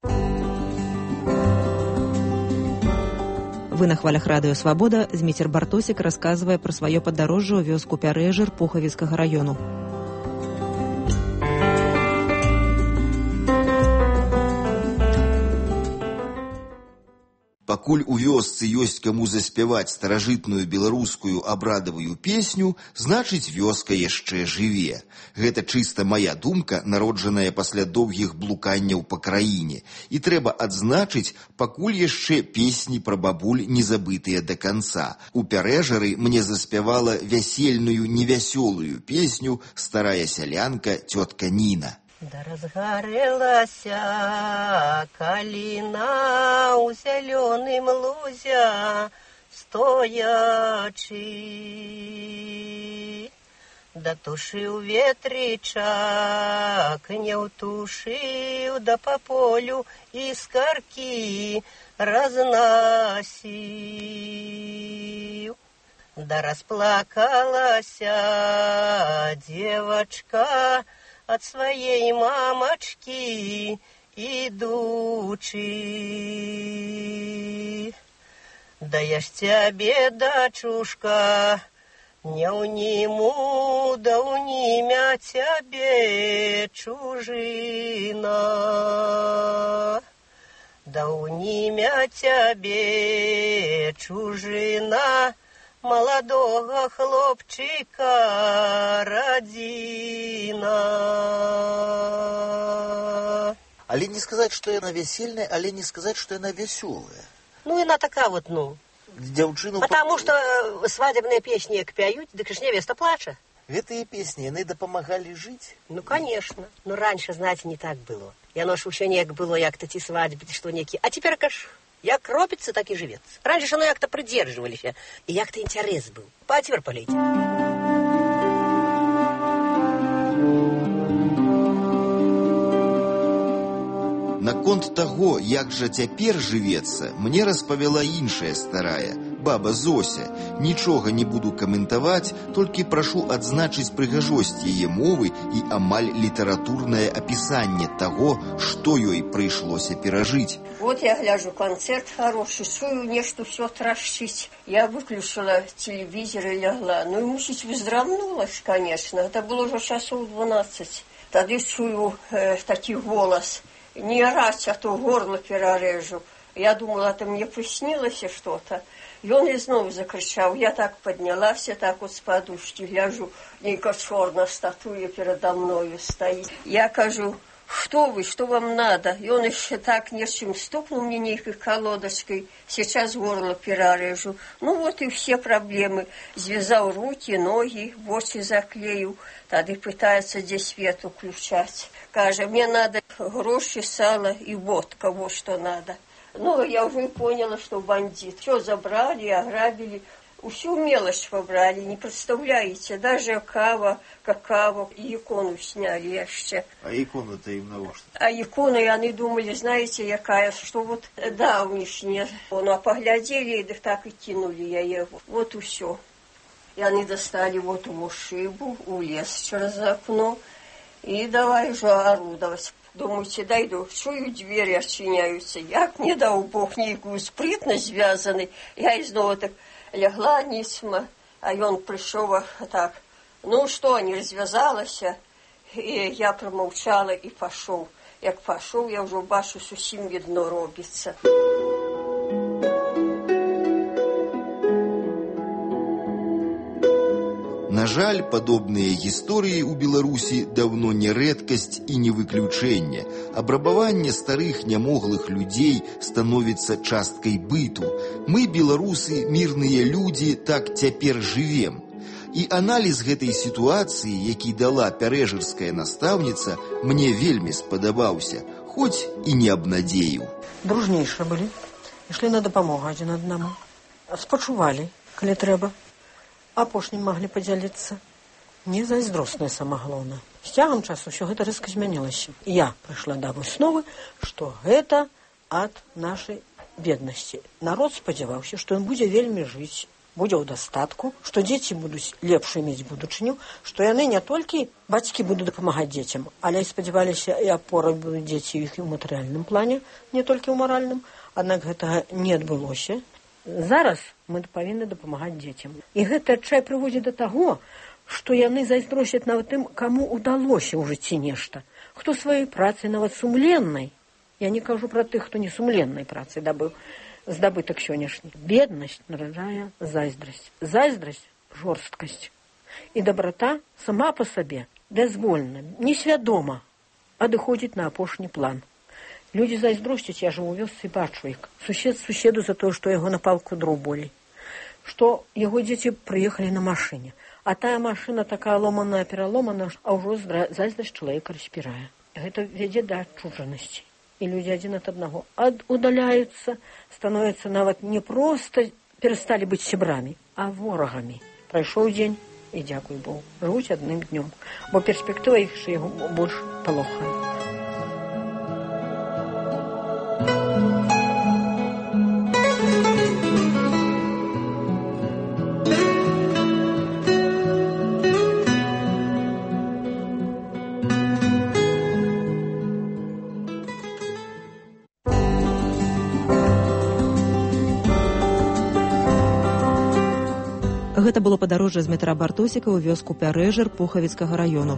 Вы на хвалях радыё «Свабода». Зміцер Бартосік расказвае пра сваё падарожжа ў вёску Пярэжыр Пухавіцкага раёну. Пакуль у вёсцы ёсць каму заспяваць старажытную беларускую абрадавую песню, значыць вёска яшчэ жыве. Гэта чыста мая думка, народжаная пасля доўгіх блуканняў па краіне. І трэба адзначыць, пакуль яшчэ песні пра бабуль не забытыя да канца. У Пярэжары мне заспявала вясельную невясёлую песню старая сялянка цётка Ніна. Да разгарэлася каліна ў зялёным лузя стоячы. Датушыў ветрычак, не ўтушыў, да па полю іскаркі разнасіў. Да расплакалася дзевачка ад сваей мамачкі ідучы. Да я ж цябе, дачушка, Не униму, да унимя тебе чужина, да унимя тебе чужина, молодого хлопчика родина. Але не сказать, что яна весельная, але не сказать, что яна веселая. Ну, она такая вот, ну. Дзяўчыну... Потому что свадебные песни як пяют, дык ж невеста плача. Гэтыя песни, яны дапамагали жить? Ну, конечно. Но раньше, знаете, не так было. Яно ж еще неяк было, як-то ці свадьбы, что некі. А теперь, каш, як робится, так и живется. Раньше ж оно як-то придерживались, и як-то интерес был. А теперь полейте. Наконт таго, як жа цяпер жывецца, мне распавяла іншая старая, баба Зося. Нічога не буду каментаваць, толькі прашу адзначыць прыгажосць яе мовы і амаль літаратурнае апісанне таго, што ёй прыйшлося перажыць. Вот я гляжу, концерт хороший, чую, нешта все трашчыць. Я выключила телевизор и лягла. Ну и мусить выздравнулась, конечно. Это было уже часов двенадцать. Тады чую э, такі голос. Не орать, а то горло перережу. Я думала, это мне приснилось что-то. И он и снова закричал. Я так поднялась, так вот с подушки гляжу. Нейка черная статуя передо мною стоит. Я кажу, что вы, что вам надо? И он еще так нечем стукнул мне нейкой колодочкой. Сейчас горло перережу. Ну вот и все проблемы. Связал руки, ноги, в очи заклеил. Тады пытается здесь свет включать. Каже, мне надо гроши, сало и водка, вот что надо. Ну, я уже поняла, что бандит. Все забрали, ограбили. Всю мелочь побрали, не представляете. Даже кава, какао, и икону сняли еще. А икону-то им на что? А икону, и они думали, знаете, якая, что вот давнишняя. Ну, а поглядели, и так и кинули я его. Вот и все. И они достали вот его шибу, улез через окно. И давай же орудовать. Думаете, дойду, чую, двери отчиняются. Як не дал Бог некую спритно связанный. Я и снова так лягла нисма, а он пришел так. Ну что, не развязалась? И я промолчала и пошел. Як пошел, я уже бачу, совсем видно робится. На жаль, падобныя гісторыі ў Беларусі даўно не рэдкасць і не выключэнне. Абрабаванне старых нямоглых людзей становіцца часткай быту. Мы, беларусы, мірныя людзі, так цяпер жывем. І аналіз гэтай сітуацыі, які дала пярэжырская настаўніца, мне вельмі спадабаўся, хоць і не абнадзеіў. Дружнейшыя былі, ішлі на дапамогу адзін аднаму. Спачувалі, калі трэба. Апошнім маглі падзяліцца. Не зайздросная сама галоўна. З цягам часу ўсё гэта рэзка змянілася. Я прыйшла да высновы, што гэта ад нашай беднасці. Народ спадзяваўся, што ён будзе вельмі жыць, будзе ў дастатку, што дзеці будуць лепш мець будучыню, што яны не толькі бацькі будуць дапамагаць дзецям, але і спадзяваліся і апорай будуць дзеці іх і ў матэрыяльным плане, не толькі ў маральным. Аднак гэтага не адбылося. Зараз мы павінны дапамагаць дзецям. І гэта адчай прыводзіць да таго, што яны зайздросяць нават тым, каму ўдалося ў жыцці нешта. Хто сваёй працай нават сумленнай, я не кажу пра тых, хто не сумленнай працай дабыў здабытак сённяшні. Беднасць нараджае зайздрасць. Зайздрасць – жорсткасць. І дабрата сама па сабе, дазвольна, несвядома, адыходзіць на апошні план. Люди зайздросцяць, я жыву ў вёсцы, бачу іх. Сусед суседу за тое, што яго на палку дров болей. Што яго дзеці прыехалі на машыне. А тая машына такая ломаная, пераломаная, а ўжо зайздрасць чалавека распірае. Гэта вядзе да адчужанасці. І людзі адзін ад аднаго удаляюцца, становяцца нават не проста перасталі быць сябрамі, а ворагамі. Прайшоў дзень, і дзякуй Богу, жывуць адным днём. Бо перспектыва іх яшчэ яго больш палохае. Гэта было падарожжа з метра Бартосіка ў вёску Пярэжыр Пухавіцкага раёну.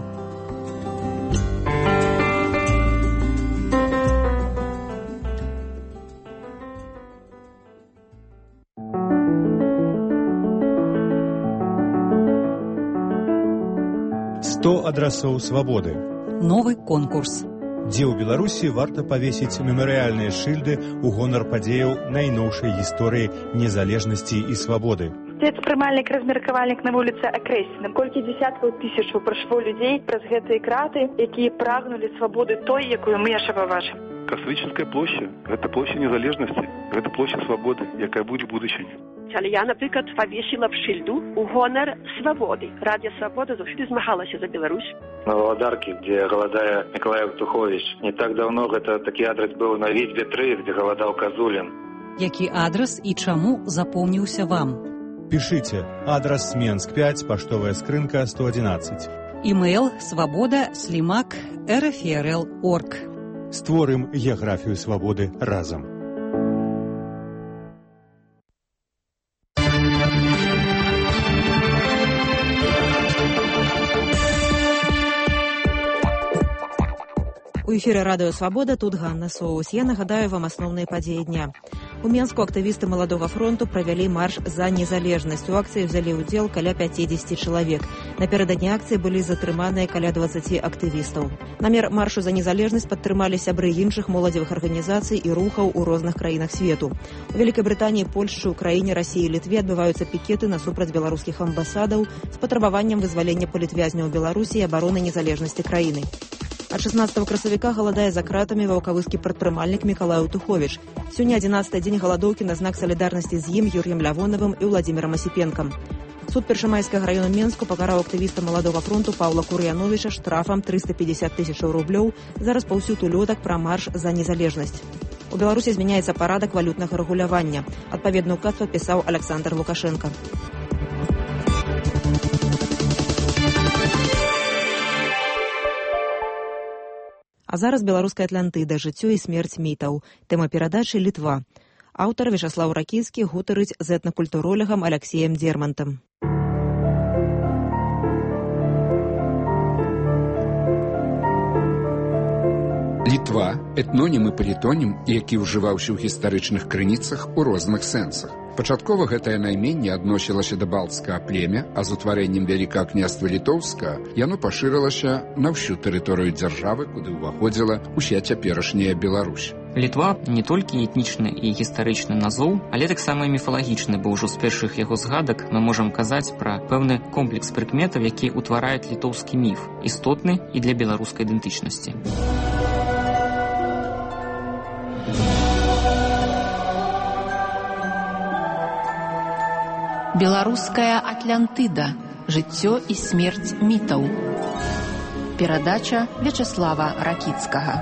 сто адрасоў свабоды. Новы конкурс. Дзе ў Беларусі варта павесіць мемарыяльныя шыльды ў гонар падзеяў найноўшай гісторыі незалежнасці і свабоды. Прымальнік размеркавальнік на вуліцы Акрэсіна. Колькі дзесяткаў тысячаў прайшло людзей праз гэтыя краты, якія прагнулі свабоды той, якую мы яшчэ пабачым. Касавічынская площа – гэта площа незалежнасці, гэта площа свабоды, якая будзе будучыня. Але я, наприклад, павесіла б шыльду у гонар свабоды. Радіо «Свабода» заўсёды змагалася за Беларусь. На Валадарке, где галадае Миколай Тухович. Не так давно гэта такі адрес быў на Вітьбе тры, где галадаў Казулін. Які адрес і чаму запомніўся вам? Пішыце. Адрес Менск пять, паштовая скрынка сто одиннадцать. Імейл свабода слімак эр эф эр эл точка орг. Створым геаграфію свабоды разам. У эфіры радыё «Свабода», тут Ганна Соус. Я нагадаю вам асноўныя падзеі дня. У Менску актывісты Маладога фронту правялі марш за незалежнасць. У акцыі ўзялі ўдзел каля пяцьдзесят чалавек. Напярэдадні акцыі былі затрыманыя каля двадцать актывістаў. Намер маршу за незалежнасць падтрымалі сябры іншых моладзевых арганізацый і рухаў у розных краінах свету. У Вялікай Брытаніі, Польшчы, Украіне, Расіі і Літве адбываюцца пікеты насупраць беларускіх амбасадаў з патрабаваннем вызвалення палітвязняў Беларусі і абароны незалежнасці краіны. Ад шаснаццатага красавіка галадае за кратамі ваўкавыскі прадпрымальнік Мікалай Тухович. Сёння адзінаццаты дзень галадоўкі на знак салідарнасці з ім, Юр'ем Лявонавым і Владзімірам Асіпенкам. Суд Першамайскага раёну Менску пакараў актывіста Маладога фронту Паўла Кур'яновіча штрафам триста пятьдесят тысяч рублёў за распаўсюд улётак пра марш за незалежнасць. У Беларусі змяняецца парадак валютнага рэгулявання. Адпаведны ўказ падпісаў Аляксандр Лукашенка. А зараз беларуская Атлантыда, жыццё і смерць мітаў. Тэма перадачы Літва. Аўтар Вячаслаў Ракіцкі гутарыць з этнакультуролегам Аляксеем Дзермантам. Літва – этнонім і палітонім, які ўжываўся ў гістарычных крыніцах у розных сэнсах. Пачаткова гэтае найменне адносілася да балцкага племя, а з утварэннем Вялікага княства Літоўскага яно пашырылася на ўсю тэрыторыю дзяржавы, куды ўваходзіла ўся цяперашняя Беларусь. Літва не толькі этнічны і гістарычны назоў, але таксама і міфалагічны, бо ўжо з першых яго згадак мы можам казаць пра пэўны комплекс прыкметаў, які ўтвараюць літоўскі міф, істотны і для беларускай ідэнтычнасці. Беларуская Атлантыда. Жыццё і смерць мітаў. Перадача Вячаслава Ракіцкага.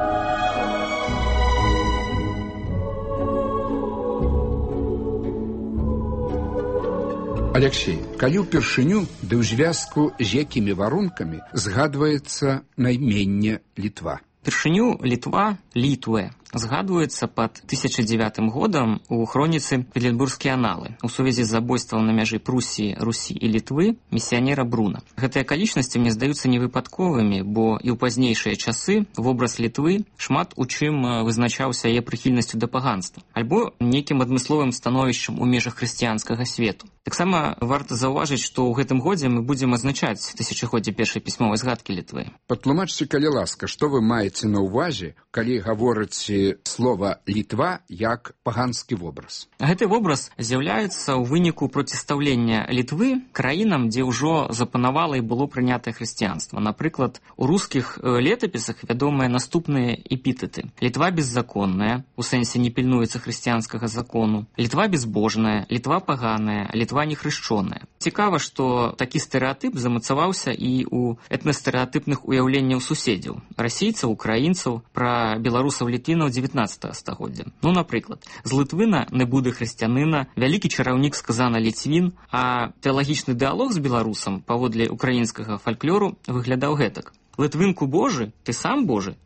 Аляксей, калі ўпершыню ды ў звязку з якімі варункамі згадваецца найменне Літва? Першыню Літва, Літуэ, згадваецца пад тысяча дзевятым годам у хроніцы «Петербургскія аналы» у сувязі з забойствам на мяжы Прусіі, Русі і Літвы місіянера Бруна. Гэтыя акалічнасці мне здаюцца невыпадковымі, бо і ў пазнейшыя часы вобраз Літвы шмат у чым вызначаўся яе прыхільнасцю да паганства, альбо нейкім адмысловым становішчам у межах хрысціянскага свету. Таксама варта заўважыць, што ў гэтым годзе мы будзем адзначаць тысячагоддзе першай пісьмовай згадкі Літвы. Патлумачце, калі ласка, што вы маеце на ўвазе, калі гаворыце слова «Літва» як паганскі вобраз? Гэты вобраз з'яўляецца ў выніку процістаўлення Літвы краінам, дзе ўжо запанавала і было прынятае хрысціянства. Напрыклад, у рускіх летапісах вядомыя наступныя эпітэты. Літва беззаконная, у сэнсе не пільнуецца хрысціянскага закону. Літва безбожная, Літва паганая, Літва нехрышчоная. Цікава, што такі стэрэатып замацаваўся і ў этнастэрэатыпных уяўленняў суседзяў, расійцаў, украінцаў, пра беларусаў-літвінаў дзевятнаццатага стагоддзя. Ну, напрыклад, з Лытвына не будзе хрысціянына, вялікі чараўнік сказана ліцвін, а тэалагічны дыалог з беларусам паводле украінскага фальклору выглядаў гэтак. Лытвынку Божы, ты сам Божы,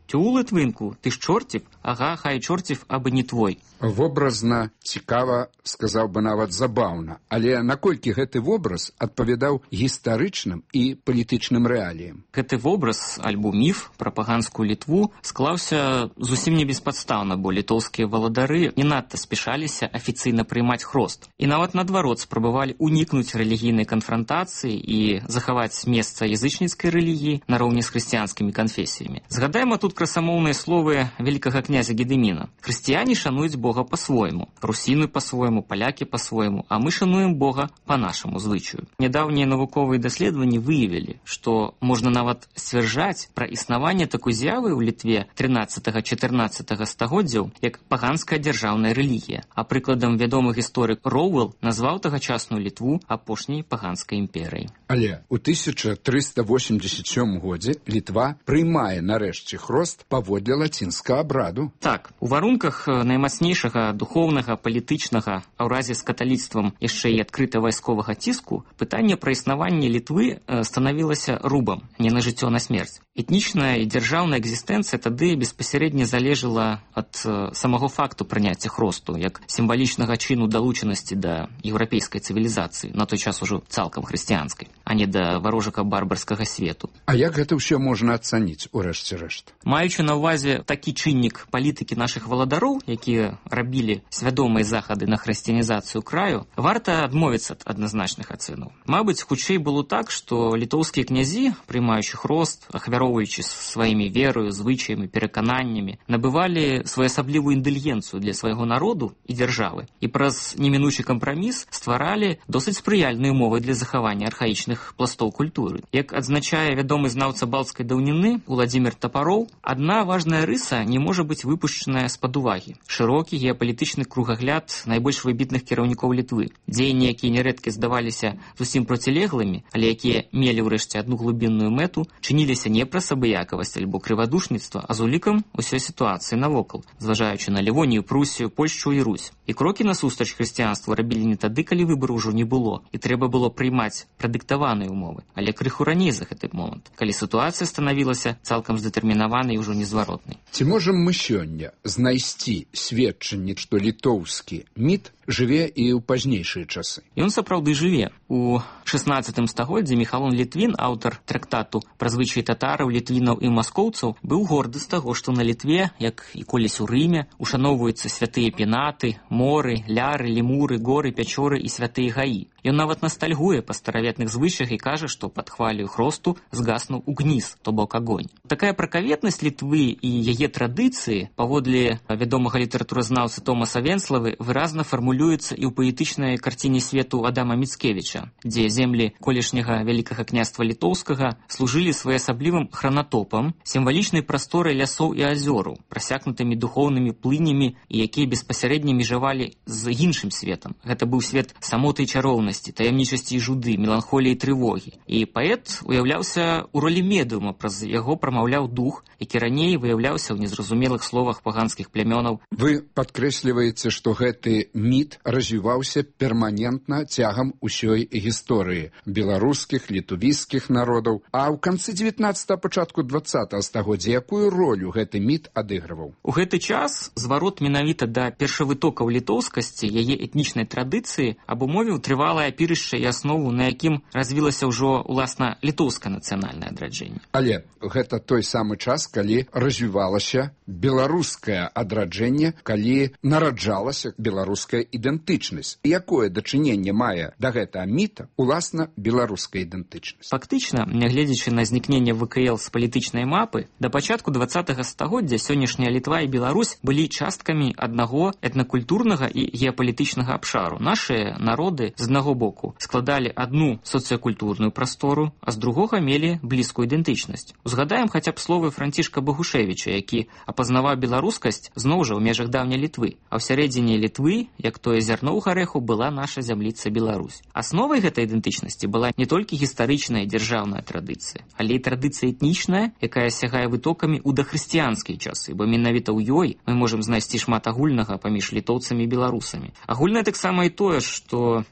Тю, Литвинку, ти ж чортів? Ага, хай чортів, аби не твой. Вобразна, цікава, сказаў бы нават забаўна, але наколькі гэты вобраз адпавядаў гістарычным і палітычным рэаліям? Гэты вобраз, альбо міф пра паганскую Літву склаўся зусім не беспадстаўна, бо літоўскія валадары не надта спяшаліся афіцыйна прыймаць хрост. І нават наадварот спрабавалі унікнуць рэлігійнай канфрантацыі і захаваць месца язычніцкай рэлігіі нароўні з хрысціянскімі канфесіямі. Згадаем тут красамоўныя словы вялікага князя Гедыміна. Хрысціяне шануюць Бога по-свойму, русіны по-свойму, палякі по-свойму, а мы шануем Бога по нашаму звычаю. Нядаўнія навуковыя даследаванні выявілі, што можна нават сцвярджаць пра існаванне такой з'явы ў Літве трынаццатага-чатырнаццатага стагоддзяў, як паганская дзяржаўная рэлігія. А прыкладам вядомы гісторык Роуэлл назваў тагачасную Літву апошняй паганскай імперыяй. Але ў тысяча трыста восемьдесят сёмым годзе Літва прыймае нарэшце хрост паводле лацінскага абраду. Так, у варунках наймацнейшага духоўнага, палітычнага, а ў разе з каталіцтвам яшчэ і адкрыта вайсковага ціску, пытанне пра існаванне Літвы станавілася рубам, не на жыццё, на смерць. Этнічная і дзяржаўная экзістэнцыя тады беспасярэдне залежала ад самого факту прыняцця хросту, як сімвалічнага чыну далучанасці да еўрапейскай цывілізацыі, на той час ужо цалкам хрысціянскай, а не да варожага барбарскага свету. А як гэта ўсё можна ацаніць у рэшце рэшт? Маючы на ўвазе такі чыннік палітыкі нашых валадароў, якія рабілі свядомыя захады на хрысціянізацыю краю, варта адмовіцца ад адназначных ацэнаў. Мабыць, хутчэй было так, што літоўскія князі, прымаючы хрост, ахвяроўваючы сваімі верою, звычаямі, перакананнямі, набывалі своеасаблівую інтэлігенцыю для свайго народу і дзяржавы і праз немінучы кампраміс стваралі досыць спрыяльныя умовы для захавання архаічных пластоў культуры. Як адзначае вядомы знаўца балцкай даўніны Уладзімір Тапароў, адна важная рыса не можа быць выпушчаная з-пад увагі. Шырокі геапалітычны кругагляд найбольш выбітных кіраўнікоў Літвы. Дзеянні, якія нярэдка здаваліся зусім процілеглымі, але якія мелі ўрэшце адну глыбінную мэту, чыніліся не праз абыякавасць альбо крывадушніцтва, а з улікам усёй сітуацыі навокал, зважаючы на Лівонію, Прусію, Польшчу і Русь. І крокі насустрач хрысціянству рабілі не тады, калі выбару ўжо не было, і трэба было прыймаць прадыктаваныя умовы, але крыху раней за гэты момант, калі сітуацыя станавілася цалкам здэтэрмінаванай і ўжо незваротнай. Ці можам мы сёння знайсці сведчанне, што літоўскі міт жыве і ў пазнейшыя часы? Ён сапраўды жыве. У шаснаццатым стагоддзі Міхалон Літвін, аўтар трактату пра звычаі татараў, літвінаў і маскоўцаў, быў горды з таго, што на Літве, як і колісь у Рыме, ушаноўваюцца святыя пенаты, моры, ляры, лемуры, горы, пячоры і святыя гаі. Ён нават ностальгуе па стараветных звычаях і кажа, што пад хвалю хросту згаснуў угніз, то бок агонь. Такая пракаветнасць Літвы і яе традыцыі, паводле вядомага літаратуразнаўцы Томаса Венславы, выразна фармулюецца і ў паэтычнай карціне свету Адама Міцкевіча, дзе землі колішняга вялікага княства літоўскага служылі своеасаблівым хранатопам, сімвалічнай прасторай лясоў і азёраў, прасякнутымі духоўнымі плынямі і якія беспасярэдне межавалі з іншым светам. Гэта быў свет самоты і чароўнасці, таямнічасці і жуды, меланхоліі і трывогі. І паэт уяўляўся ў ролі медыума, праз яго прамаўляў дух, які раней выяўляўся ў незразумелых словах паганскіх плямёнаў. Вы падкрэсліваеце, што гэты міт развіваўся перманентна цягам усёй гісторыі беларускіх, літувійскіх народаў, а ў канцы дзевятнаццатага, пачатку дваццатага стагоддзя якую ролю гэты міт адыгрываў? У гэты час зварот менавіта да першавытокаў літоўскасці, яе этнічнай традыцыі абумовіў трывалае апірышча і аснову, на якім развілася ўжо уласна літоўскае нацыянальнае адраджэнне. Але гэта той самы час, калі развівалася беларускае адраджэнне, калі нараджалася беларуская ідэнтычнасць. Якое дачыненне мае да гэтага міта уласна беларуская ідэнтычнасць? Фактычна, нягледзячы на знікненне вэ ка эл з палітычнай мапы, да пачатку дваццатага стагоддзя сённяшняя Літва і Беларусь былі часткамі аднаго этнакультурнага і геапалітычнага абшару. Нашыя народы з аднаго боку складалі адну соцыякультурную прастору, а з другога мелі блізкую ідэнтычнасць. Узгадаем хаця б словы Францішка Багушевіча, які апазнаваў беларускасць зноў жа ў межах даўняй Літвы, а ў сярэдзіне Літвы, як тое зярно ў гарэху, была наша зямліца Беларусь. Асновай гэтай ідэнтычнасці была не толькі гістарычная дзяржаўная традыцыя, але і традыцыя этнічная, якая сягае вытокамі ў дахрысціянскія часы, бо менавіта ў ёй мы можам знайсці шмат агульнага паміж літоўцамі і беларусамі. Агульнае таксама і тое, што, нягледзячы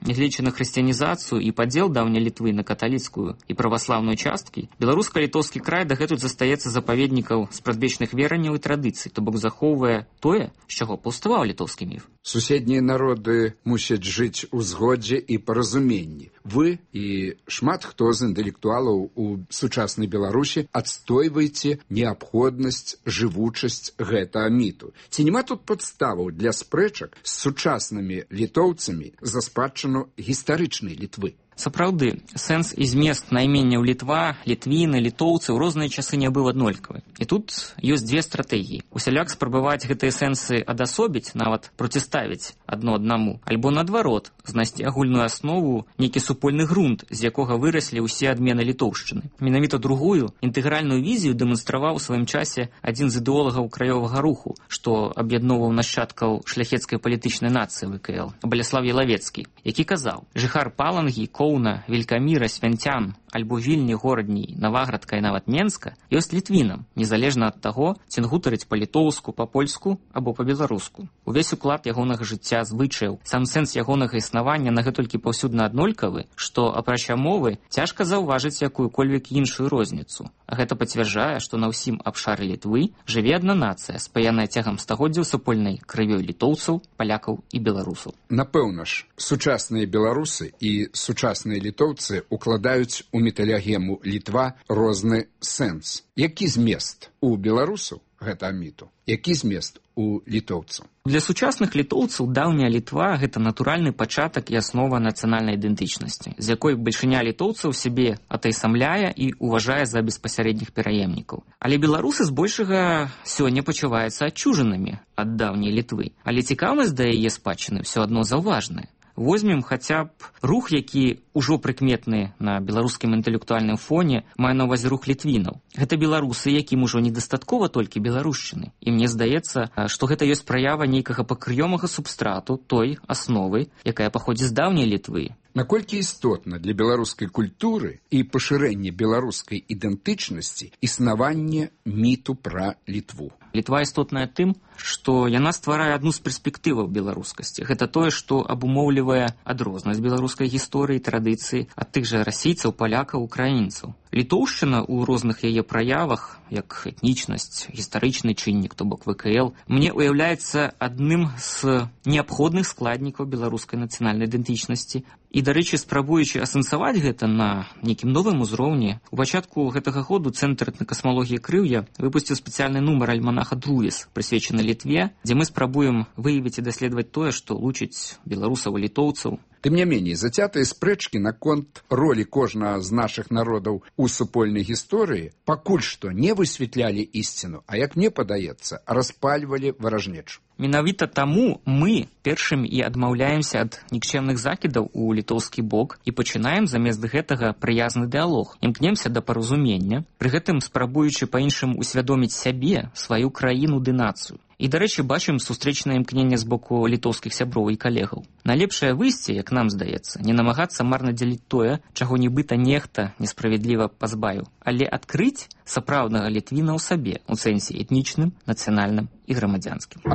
нягледзячы на хрысціянізацыю і падзел даўняй Літвы на каталіцкую і праваслаўную часткі, беларуска-літоўскі край дагэтуль застаецца запаведнікаў спрадвечных вераванняў і традыцый, то бок захоўвае тое, з чаго паўставаў літоўскі міф. Суседнія народы мусяць жыць у згодзе і паразуменні. Вы і шмат хто з інтэлектуалаў у сучаснай Беларусі адстойваеце неабходнасць, жывучасць гэтага міту. Ці няма тут падставаў для спрэчак з сучаснымі літоўцамі за спадчыну гістарычнай Літвы? Сапраўды, сэнс і змест найменняў Літва, літвіны, літоўцы ў розныя часы не быў аднолькавы. І тут ёсць дзве стратэгіі. Усяляк спрабаваць гэтыя сэнсы адасобіць, нават проціставіць адно аднаму, альбо наадварот, знайсці агульную аснову, нейкі супольны грунт, з якога выраслі ўсе адмены літоўшчыны. Менавіта другую, інтэгральную візію дэманстраваў у сваім часе адзін з ідэолагаў краёвага руху, што аб'ядноўваў нашчадкаў шляхецкай палітычнай нацыі вэ ка эл, Баляслав Ялавецкі, які казаў: «Жыхар Палангі, Коўна, Велькаміра, Свянцян, альбо Вільні, Горадні, Наваградка і нават Менска ёсць літвінам, незалежна ад таго, ці гутарыць па-літоўску, па-польску або па-беларуску. Увесь уклад ягонага жыцця, звычаяў, сам сэнс ягонага існавання нагэтулькі паўсюдна аднолькавы, што, апрача мовы, цяжка заўважыць якую-кольвек іншую розніцу. А гэта пацвярджае, што на ўсім абшары Літвы жыве адна нацыя, спаяная цягам стагоддзяў супольнай крывёй літоўцаў, палякаў і беларусаў. Напэўна ж, сучасныя беларусы і сучасныя літоўцы укладаюць у міталегему Літва розны сэнс. Які змест у беларусаў гэта міту? Які змест у літоўцаў? Для сучасных літоўцаў даўняя Літва – гэта натуральны пачатак і аснова нацыянальнай ідэнтычнасці, з якой бальшыня літоўцаў сябе атайсамляе і уважае за беспасярэдніх пераемнікаў. Але беларусы збольшага сёння пачуваюцца адчужанымі ад даўняй Літвы. Але цікавасць да яе спадчыны ўсё адно заўважная. Возьмем хаця б рух, які ўжо прыкметны на беларускім інтэлектуальным фоне, мае на ўвазе рух літвінаў. Гэта беларусы, якім ужо недастаткова толькі беларушчыны. І мне здаецца, што гэта ёсць праява нейкага пакрыёмага субстрату той асновы, якая паходзіць з даўняй Літвы. Наколькі істотна для беларускай культуры і пашырэння беларускай ідэнтычнасці існаванне міту пра Літву? Літва істотная тым, што яна стварае адну з перспектываў беларускасці. Гэта тое, што абумоўлівае адрознасць беларускай гісторыі і традыцыі ад тых жа расійцаў, палякаў, украінцаў. Літоўшчына ў розных яе праявах, як этнічнасць, гістарычны чыннік, то бок вэ ка эл, мне ўяўляецца адным з неабходных складнікаў беларускай нацыянальнай ідэнтычнасці. І, дарэчы, спрабуючы асэнсаваць гэта на нейкім новым узроўні, у пачатку гэтага году Цэнтр этнакасмалогіі Крыўя выпусціў спецыяльны нумар альманаха «Друес», прысвечаны Літве, дзе мы спрабуем выявіць і даследаваць тое, што лучыць беларусаў і літоўцаў. Тым не меней, зацятыя спрэчкі наконт ролі кожнага з нашых народаў у супольнай гісторыі пакуль што не высвятлялі ісціну, а, як мне падаецца, распальвалі варажнечу. Менавіта таму мы першымі і адмаўляемся ад нікчэмных закідаў у літоўскі бок і пачынаем замест гэтага прыязны дыалог. Імкнемся да паразумення, пры гэтым спрабуючы па-іншаму усвядоміць сябе, сваю краіну ды нацыю. І, дарэчы, бачым сустрэчнае імкненне з боку літоўскіх сяброў і калегаў. Найлепшае выйсце, як нам здаецца, не намагацца марна дзяліць тое, чаго нібыта нехта несправядліва пазбавіў, але адкрыць сапраўднага літвіна ў сабе, у сэнсе этнічным, нацыянальным і грамадзянскім.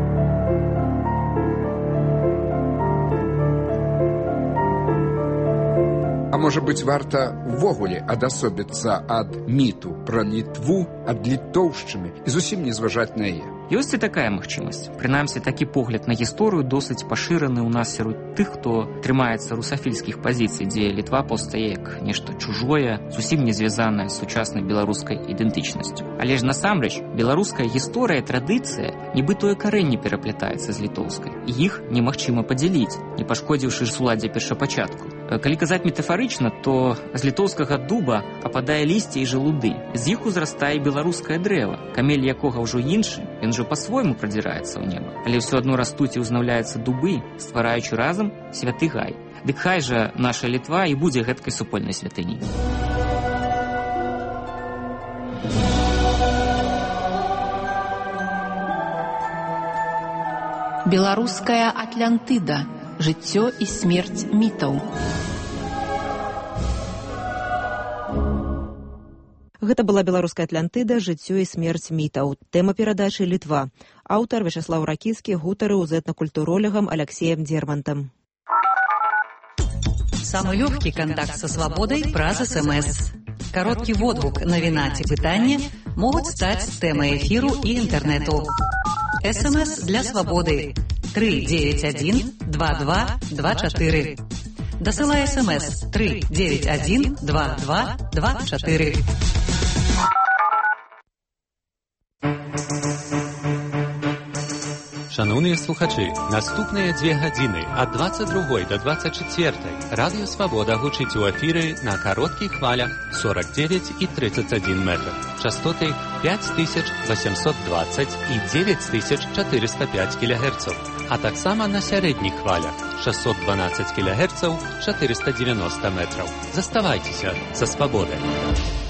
А можа быць, варта ўвогуле адасобіцца ад міту пра Літву, ад літоўшчыны і зусім не зважаць на яе? Ёсць і такая магчымасць. Прынамсі, такі погляд на гісторыю досыць пашыраны ў нас сярод тых, хто трымаецца русафільскіх пазіцый, дзе Літва паўстае як нешта чужое, зусім не звязанае з сучаснай беларускай ідэнтычнасцю. Але ж насамрэч, беларуская гісторыя і традыцыя нібы тое карэнне пераплятаецца з літоўскай. І іх немагчыма падзяліць, не пашкодзіўшы суладдзе першапачатку. Калі казаць метафарычна, то з літоўскага дуба ападае лісце і жалуды. З іх узрастае беларускае дрэва, камель якога ўжо іншы, ён ужо па-свойму прадзіраецца ў неба. Але ўсё адно растуць і ўзнаўляюцца дубы, ствараючы разам святы гай. Дык хай жа наша Літва і будзе гэткай супольнай святыняй. Беларуская Атлантыда. Жыццё і смерць мітаў. Гэта была беларуская Атлантыда, жыццё і смерць мітаў. Тэма перадачы Літва. Аўтар Вячаслаў Ракіцкі гутарыў з этнакультуролегам Аляксеем Дзермантам. Самый легкий контакт со свободой праз СМС. Короткий водгук навіна ці пытанне могуць стаць тэмай эфіру і інтэрнэту. СМС для свободы три девять один два два два четыре. Дасылай СМС три девять один два два два четыре. Шановні слухачі, наступні дві години від двадцять другої до двадцять четвертої Радіо Свобода гучить у ефірі на коротких хвалях сорок дев'ять і тридцять один метр, частоти п'ять тисяч вісімсот двадцять і дев'ять тисяч чотириста п'ять кілогерців, а так само на середніх хвалях шістсот дванадцять кілогерців, чотириста дев'яносто метрів. Заставайтеся за свободою.